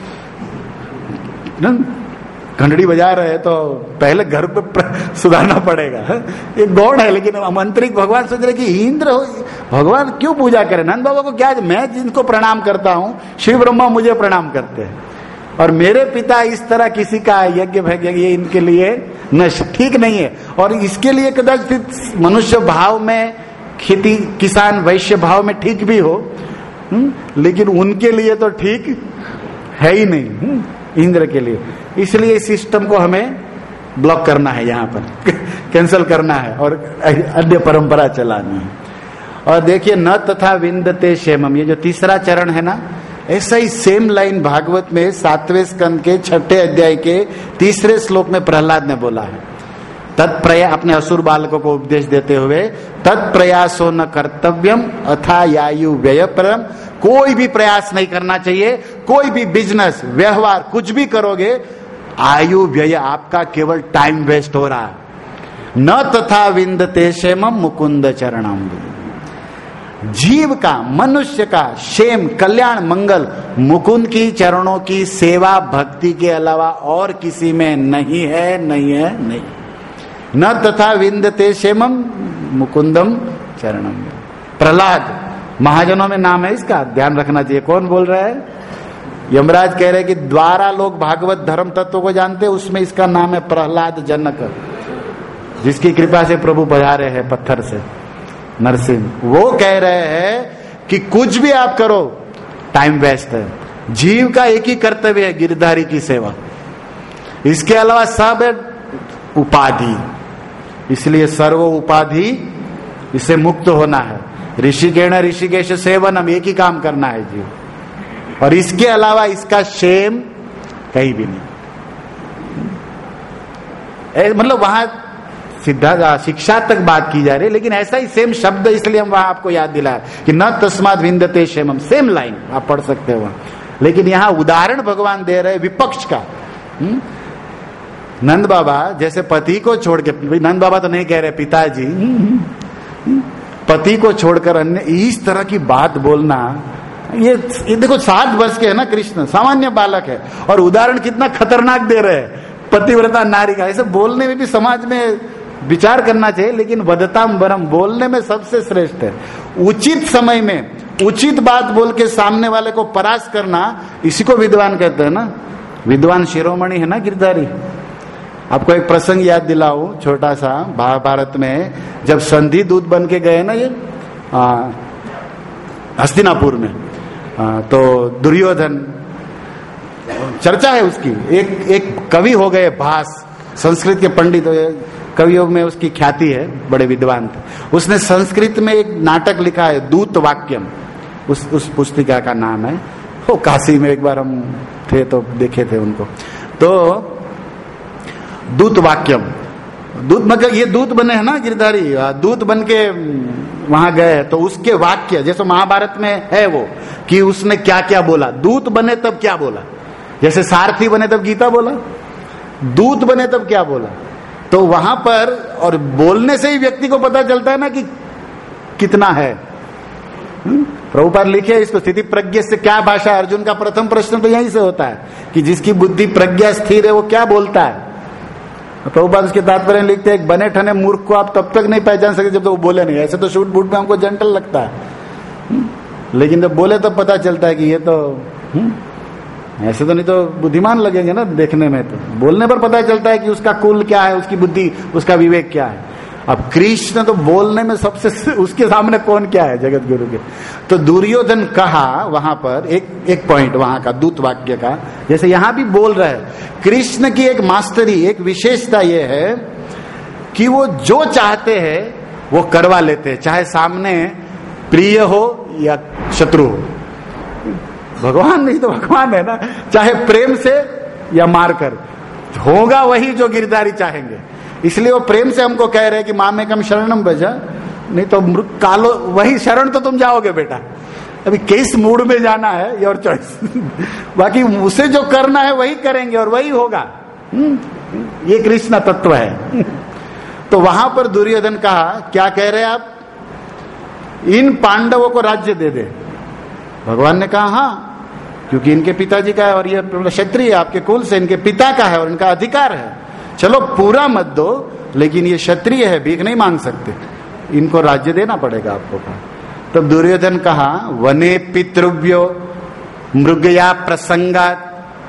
[SPEAKER 2] घंटड़ी बजा रहे तो पहले घर पे सुधारना पड़ेगा। ये गौड़ है, लेकिन आंतरिक भगवान सोच रहे कि इंद्र हो, भगवान क्यों पूजा करे? नंद बाबा को क्या, मैं जिनको प्रणाम करता हूँ शिव ब्रह्मा मुझे प्रणाम करते हैं, और मेरे पिता इस तरह किसी का यज्ञ भज्ञ, ये इनके लिए ठीक नहीं है। और इसके लिए कदाचित मनुष्य भाव में, खेती किसान वैश्य भाव में ठीक भी हो, लेकिन उनके लिए तो ठीक है ही नहीं, इंद्र के लिए। इसलिए इस सिस्टम को हमें ब्लॉक करना है, यहाँ पर कैंसिल करना है और अन्य परंपरा चलानी है। और देखिए न तथा विंदते क्षेमम, ये जो तीसरा चरण है ना, ऐसा ही सेम लाइन भागवत में 7वें स्कंद के 6ठे अध्याय के 3रे श्लोक में प्रहलाद ने बोला है। तत्प्रयास, अपने असुर बालकों को उपदेश देते हुए, तत्प्रयासो न कर्तव्यम अथा यायु व्ययपरम, कोई भी प्रयास नहीं करना चाहिए, कोई भी बिजनेस व्यवहार कुछ भी करोगे, आयु व्यय, आपका केवल टाइम वेस्ट हो रहा है। न तथा विंदते क्षेमम मुकुंद चरणम, जीव का, मनुष्य का क्षेम, कल्याण, मंगल मुकुंद की चरणों की सेवा भक्ति के अलावा और किसी में नहीं है, नहीं है, नहीं। न तथा विंदते क्षेमम मुकुंदम चरणम। प्रहलाद महाजनों में नाम है इसका, ध्यान रखना चाहिए। कौन बोल रहा है? यमराज कह रहे कि द्वारा लोग भागवत धर्म तत्व को जानते, उसमें इसका नाम है प्रहलाद जनक, जिसकी कृपा से प्रभु पधारे हैं पत्थर से, नरसिंह। वो कह रहे हैं कि कुछ भी आप करो टाइम वेस्ट है। जीव का एक ही कर्तव्य है, गिरधारी की सेवा, इसके अलावा सब है उपाधि। इसलिए सर्व उपाधि, इससे मुक्त होना है। ऋषिकेण ऋषिकेश सेवनम, एक ही काम करना है जीव, और इसके अलावा इसका शेम कहीं भी नहीं। मतलब वहां सिद्धा शिक्षा तक बात की जा रही है, लेकिन ऐसा ही सेम शब्द, इसलिए हम वहां आपको याद दिलाया कि न तस्माद विंदते क्षेमम, सेम लाइन आप पढ़ सकते हो वहां। लेकिन यहां उदाहरण भगवान दे रहे विपक्ष का। नंद बाबा जैसे पति को छोड़ के, नंद बाबा तो नहीं कह रहे पिताजी, पति को छोड़कर अन्य इस तरह की बात बोलना, ये देखो 7 वर्ष के है ना कृष्ण, सामान्य बालक है, और उदाहरण कितना खतरनाक दे रहे हैं पतिव्रता नारी का। ऐसे बोलने में भी समाज में विचार करना चाहिए, लेकिन वदताम वरम, बोलने में सबसे श्रेष्ठ है। उचित समय में उचित बात बोल के सामने वाले को परास्त करना, इसी को विद्वान कहते हैं ना। विद्वान शिरोमणि है ना गिरधारी। आपको एक प्रसंग याद दिलाऊं छोटा सा, महाभारत में जब संधि दूत बन के गए ना ये हस्तिनापुर में, तो दुर्योधन, चर्चा है उसकी, एक कवि हो गए भास, संस्कृत के पंडित, कवियों में उसकी ख्याति है, बड़े विद्वान थे। उसने संस्कृत में एक नाटक लिखा है दूत वाक्यम, उस पुस्तिका का नाम है। वो काशी में एक बार हम थे तो देखे थे उनको। तो दूत वाक्यम, दूत मतलब ये दूत बने हैं ना गिरधारी, दूत बन के वहां गए तो उसके वाक्य जैसे महाभारत में है वो कि उसने क्या क्या बोला, दूत बने तब क्या बोला, जैसे सारथी बने तब गीता बोला, दूत बने तब क्या बोला। तो वहां पर और बोलने से ही व्यक्ति को पता चलता है ना कि कितना है। प्रभुपाद लिखे इसको, स्थिति प्रज्ञा से क्या भाषा। अर्जुन का प्रथम प्रश्न तो यहीं से होता है कि जिसकी बुद्धि प्रज्ञा स्थिर है वो क्या बोलता है। प्रभुपाद उसके तात्पर्य लिखते हैं, एक बने ठने मूर्ख को आप तब तक नहीं पहचान सकते जब तक वो बोले नहीं। ऐसे तो शूट बूट में हमको जेंटल लगता है, लेकिन जब बोले तब पता चलता है कि ये तो ऐसे तो नहीं तो बुद्धिमान लगेंगे ना देखने में, तो बोलने पर पता चलता है कि उसका कुल क्या है, उसकी बुद्धि, उसका विवेक क्या है। अब कृष्ण तो बोलने में सबसे, उसके सामने कौन क्या है जगत गुरु के। तो दुर्योधन कहा वहां पर एक पॉइंट वहां का दूत वाक्य का, जैसे यहां भी बोल रहे हैं। कृष्ण की एक मास्टरी, एक विशेषता ये है कि वो जो चाहते हैं वो करवा लेते हैं, चाहे सामने प्रिय हो या शत्रु हो। भगवान नहीं तो भगवान है ना, चाहे प्रेम से या मारकर, होगा वही जो गिरधारी चाहेंगे। इसलिए वो प्रेम से हमको कह रहे हैं कि मामेकम शरणम भजा, नहीं तो मृग कालो, वही शरण तो तुम जाओगे बेटा। अभी किस मूड में जाना है योर चॉइस बाकी उसे जो करना है वही करेंगे और वही होगा। ये कृष्ण तत्व है। तो वहां पर दुर्योधन कहा, क्या कह रहे हैं आप, इन पांडवों को राज्य दे दे। भगवान ने कहा हाँ, क्योंकि इनके पिताजी का है और ये क्षत्रिय आपके कुल से, इनके पिता का है और इनका अधिकार है। चलो पूरा मत दो, लेकिन ये क्षत्रिय है, भीख नहीं मांग सकते, इनको राज्य देना पड़ेगा आपको। तब दुर्योधन कहा, वने पितृव्यो मृगया प्रसंगात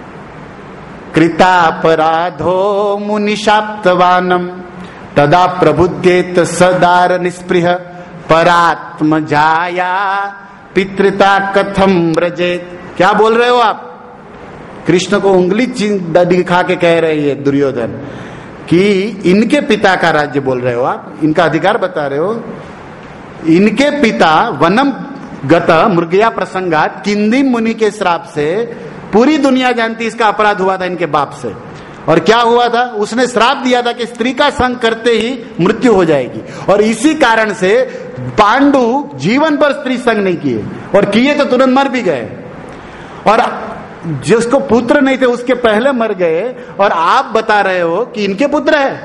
[SPEAKER 2] कृतापराधो मुनिशाप्तवानम तदा प्रबुद्धेत सदार निस्पृह परात्म जाया पितृता कथम व्रजेत। क्या बोल रहे हो आप? कृष्ण को उंगली दिखा के कह रहे हैं दुर्योधन कि इनके पिता का राज्य बोल रहे हो आप, इनका अधिकार बता रहे हो। इनके पिता वनम गत मृगया प्रसंगात, किंदी मुनि के श्राप से पूरी दुनिया जानती इसका अपराध हुआ था इनके बाप से। और क्या हुआ था, उसने श्राप दिया था कि स्त्री का संग करते ही मृत्यु हो जाएगी, और इसी कारण से पांडु जीवन पर स्त्री संग नहीं किए, और किए तो तुरंत मर भी गए, और जिसको पुत्र नहीं थे उसके पहले मर गए। और आप बता रहे हो कि इनके पुत्र है,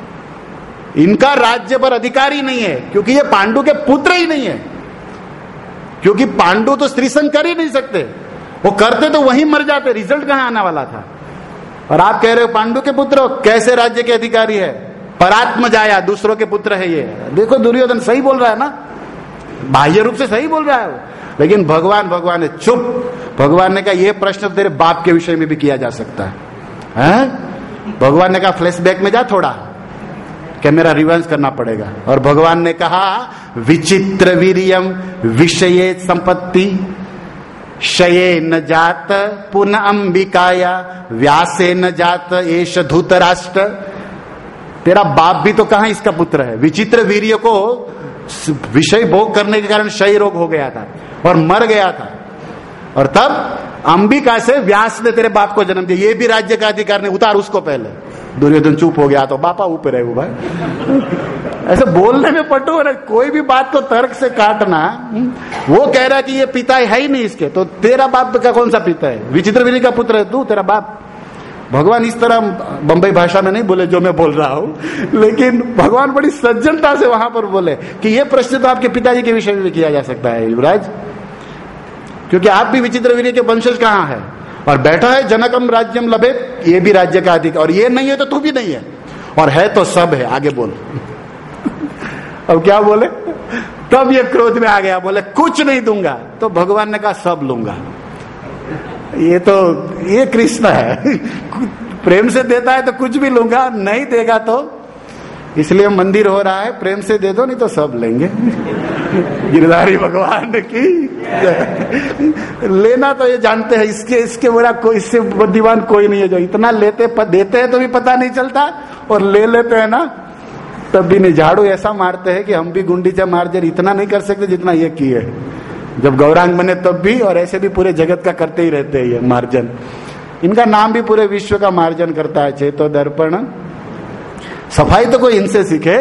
[SPEAKER 2] इनका राज्य पर अधिकार ही नहीं है, क्योंकि ये पांडु के पुत्र ही नहीं है। क्योंकि पांडु तो स्त्री संग कर ही नहीं सकते, वो करते तो वहीं मर जाते, रिजल्ट कहां आने वाला था। और आप कह रहे हो पांडु के पुत्र हो, कैसे राज्य के अधिकारी है? परात्म जाया, दूसरों के पुत्र है ये। देखो दुर्योधन सही बोल रहा है ना, बाह्य रूप से सही बोल रहा है, लेकिन भगवान ने चुप। भगवान ने कहा ये प्रश्न तेरे बाप के विषय में भी किया जा सकता है? भगवान ने कहा फ्लैशबैक में जा थोड़ा, क्या मेरा रिवाइज करना पड़ेगा। और भगवान ने कहा विचित्र वीरियम विषये संपत्ति शये न जात पुनः अंबिकाया व्यासे न जात एष धूतराष्ट्र। तेरा बाप भी तो कहां इसका पुत्र है। विचित्र वीर्य को विषय भोग करने के कारण क्षय रोग हो गया था और मर गया था, और तब अंबिका से व्यास ने तेरे बाप को जन्म दिया। ये भी राज्य का अधिकार नहीं, उतार उसको पहले। दुर्योधन चुप हो गया, तो बापा ऊपर है वो भाई। ऐसे बोलने में पटु है, कोई भी बात को तर्क से काटना। वो कह रहा है कि ये पिता है ही नहीं इसके, तो तेरा बाप का कौन सा पिता है? विचित्र वीर्य का पुत्र है तू, तेरा बाप। भगवान इस तरह बंबई भाषा में नहीं बोले जो मैं बोल रहा हूं, लेकिन भगवान बड़ी सज्जनता से वहां पर बोले कि यह प्रश्न तो आपके पिताजी के विषय में भी किया जा सकता है युवराज, क्योंकि आप भी विचित्र वीर्य के वंशज कहां है, और बैठा है जनकम राज्यम लभे, ये भी राज्य का अधिकार, और ये नहीं है तो तू भी नहीं है, और है तो सब है। आगे बोल। अब क्या बोले? तब ये क्रोध में आ गया, बोले कुछ नहीं दूंगा। तो भगवान ने कहा सब लूंगा। ये कृष्ण है। प्रेम से देता है तो कुछ भी लूंगा, नहीं देगा तो, इसलिए मंदिर हो रहा है, प्रेम से दे दो नहीं तो सब लेंगे। गिरधारी भगवान की लेना तो ये जानते हैं, इसके बड़ा कोई, इससे बुद्धिमान कोई नहीं है जो इतना देते हैं तो भी पता नहीं चलता, और ले लेते हैं ना तब भी नहीं। झाड़ू ऐसा मारते हैं कि हम भी गुंडीचा मार्जन इतना नहीं कर सकते जितना ये किए जब गौरांग बने तब भी, और ऐसे भी पूरे जगत का करते ही रहते हैं ये मार्जन। इनका नाम भी पूरे विश्व का मार्जन करता है। चेतो दर्पण, सफाई तो कोई इनसे सीखे।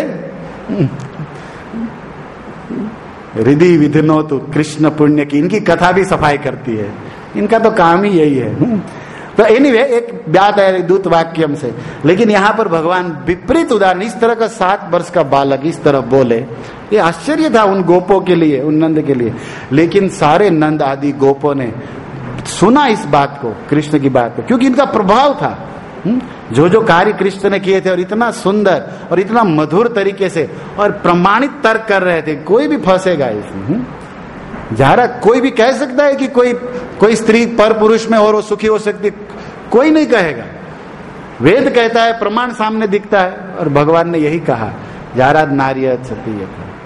[SPEAKER 2] हृदय विधिनो तो कृष्ण पुण्य की, इनकी कथा भी सफाई करती है, इनका तो काम ही यही है। तो एनीवे एक बात है दूत वाक्यम से, लेकिन यहाँ पर भगवान विपरीत उदाहरण, इस तरह का 7 वर्ष का बालक इस तरह बोले, ये आश्चर्य था उन गोपों के लिए, उन नंद के लिए। लेकिन सारे नंद आदि गोपों ने सुना इस बात को, कृष्ण की बात को, क्योंकि इनका प्रभाव था। जो कार्य कृष्ण ने किए थे, और इतना सुंदर और इतना मधुर तरीके से और प्रमाणित तर्क कर रहे थे, कोई भी फंसेगा इसमें। जहां कोई भी कह सकता है कि कोई स्त्री पर पुरुष में और वो सुखी हो सकती, कोई नहीं कहेगा। वेद कहता है, प्रमाण सामने दिखता है, और भगवान ने यही कहा, जाराद नारी सती।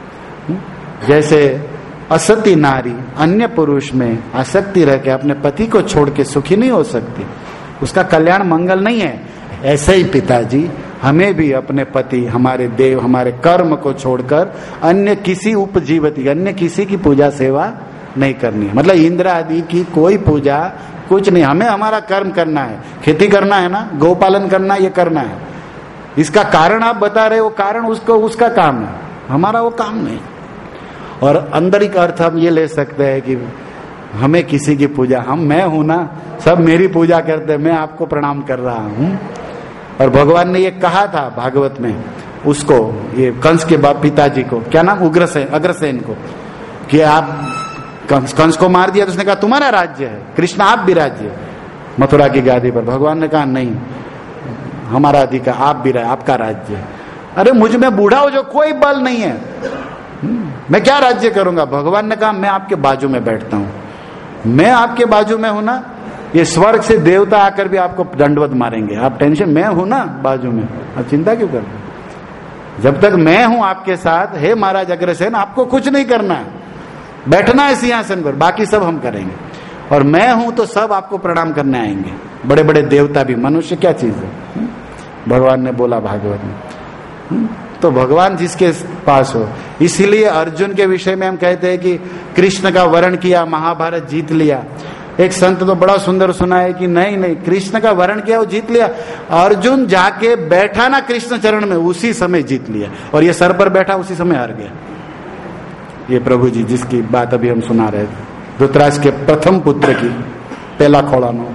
[SPEAKER 2] जैसे असती नारी अन्य पुरुष में आसक्ति रह के अपने पति को छोड़ के सुखी नहीं हो सकती, उसका कल्याण मंगल नहीं है, ऐसे ही पिताजी हमें भी अपने पति, हमारे देव, हमारे कर्म को छोड़कर अन्य किसी उपजीवती, अन्य किसी की पूजा सेवा नहीं करनी है। मतलब इंद्र आदि की कोई पूजा कुछ नहीं, हमें हमारा कर्म करना है, खेती करना है ना, गौपालन करना, ये करना है। इसका कारण आप बता रहे हो, कारण उसका काम है, हमारा वो काम नहीं। और आंतरिक अर्थ हम ये ले सकते हैं कि हमें किसी की पूजा, मैं हूं ना, सब मेरी पूजा करते हैं, मैं आपको प्रणाम कर रहा हूं। और भगवान ने ये कहा था भागवत में उसको, ये कंस के बाप पिताजी को, क्या नाम, अग्रसेन को, कि आप कंस को मार दिया तो उसने कहा तुम्हारा राज्य है, कृष्ण आप भी राज्य मथुरा की गादी पर। भगवान ने कहा नहीं, हमारा अधिकार, आप भी आपका राज्य। अरे मुझ में बूढ़ा हो जो कोई बल नहीं है, मैं क्या राज्य करूंगा। भगवान ने कहा मैं आपके बाजू में बैठता हूं, मैं आपके बाजू में हूं ना, ये स्वर्ग से देवता आकर भी आपको दंडवत मारेंगे, आप टेंशन, मैं हूं ना बाजू में, आप चिंता क्यों करते। जब तक मैं हूं आपके साथ, हे महाराज अग्रसेन, आपको कुछ नहीं करना है, बैठना है सिंहासन पर, बाकी सब हम करेंगे। और मैं हूं तो सब आपको प्रणाम करने आएंगे, बड़े बड़े देवता भी। मनुष्य क्या चीज है, भगवान ने बोला भागवत में। तो भगवान जिसके पास हो, इसीलिए अर्जुन के विषय में हम कहते हैं कि कृष्ण का वर्ण किया, महाभारत जीत लिया। एक संत तो बड़ा सुंदर सुना है कि नहीं, कृष्ण का वर्ण किया, वो जीत लिया। अर्जुन जाके बैठा ना कृष्ण चरण में, उसी समय जीत लिया, और ये सर पर बैठा उसी समय हार गया। ये प्रभु जी जिसकी बात अभी हम सुना रहे थे, धृतराष्ट्र के प्रथम पुत्र की, पहला खोलानो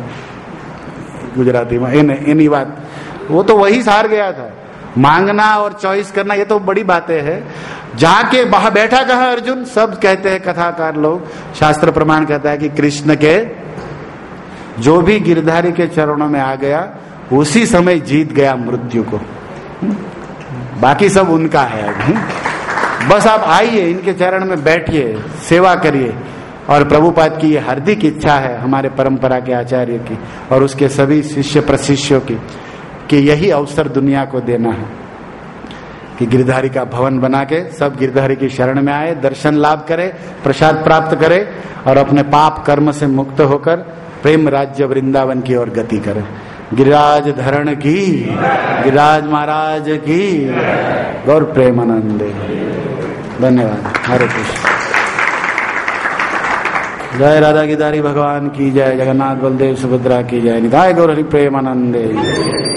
[SPEAKER 2] गुजराती में, इन्हीं बात, वो तो वही हार गया था। मांगना और चॉइस करना ये तो बड़ी बातें हैं। जाके वहां बैठा कहा अर्जुन, सब कहते हैं कथाकार लोग, शास्त्र प्रमाण कहता है कि कृष्ण के जो भी गिरधारी के चरणों में आ गया उसी समय जीत गया मृत्यु को, बाकी सब उनका है। बस आप आइए, इनके चरण में बैठिए, सेवा करिए। और प्रभुपाद की ये हार्दिक इच्छा है, हमारे परंपरा के आचार्य की और उसके सभी शिष्य प्रशिष्यों की, कि यही अवसर दुनिया को देना है कि गिरधारी का भवन बना के सब गिरधारी की शरण में आए, दर्शन लाभ करे, प्रसाद प्राप्त करे, और अपने पाप कर्म से मुक्त होकर प्रेम राज्य वृंदावन की ओर गति करे। गिरिराज धरण की, गिरिराज महाराज की, गौर प्रेमानंदे। धन्यवाद। हरे कृष्ण। जय राधा गिरधारी भगवान की जय, जगन्नाथ बलदेव सुभद्रा की जय, निताय गौर हरि प्रेमानंदे।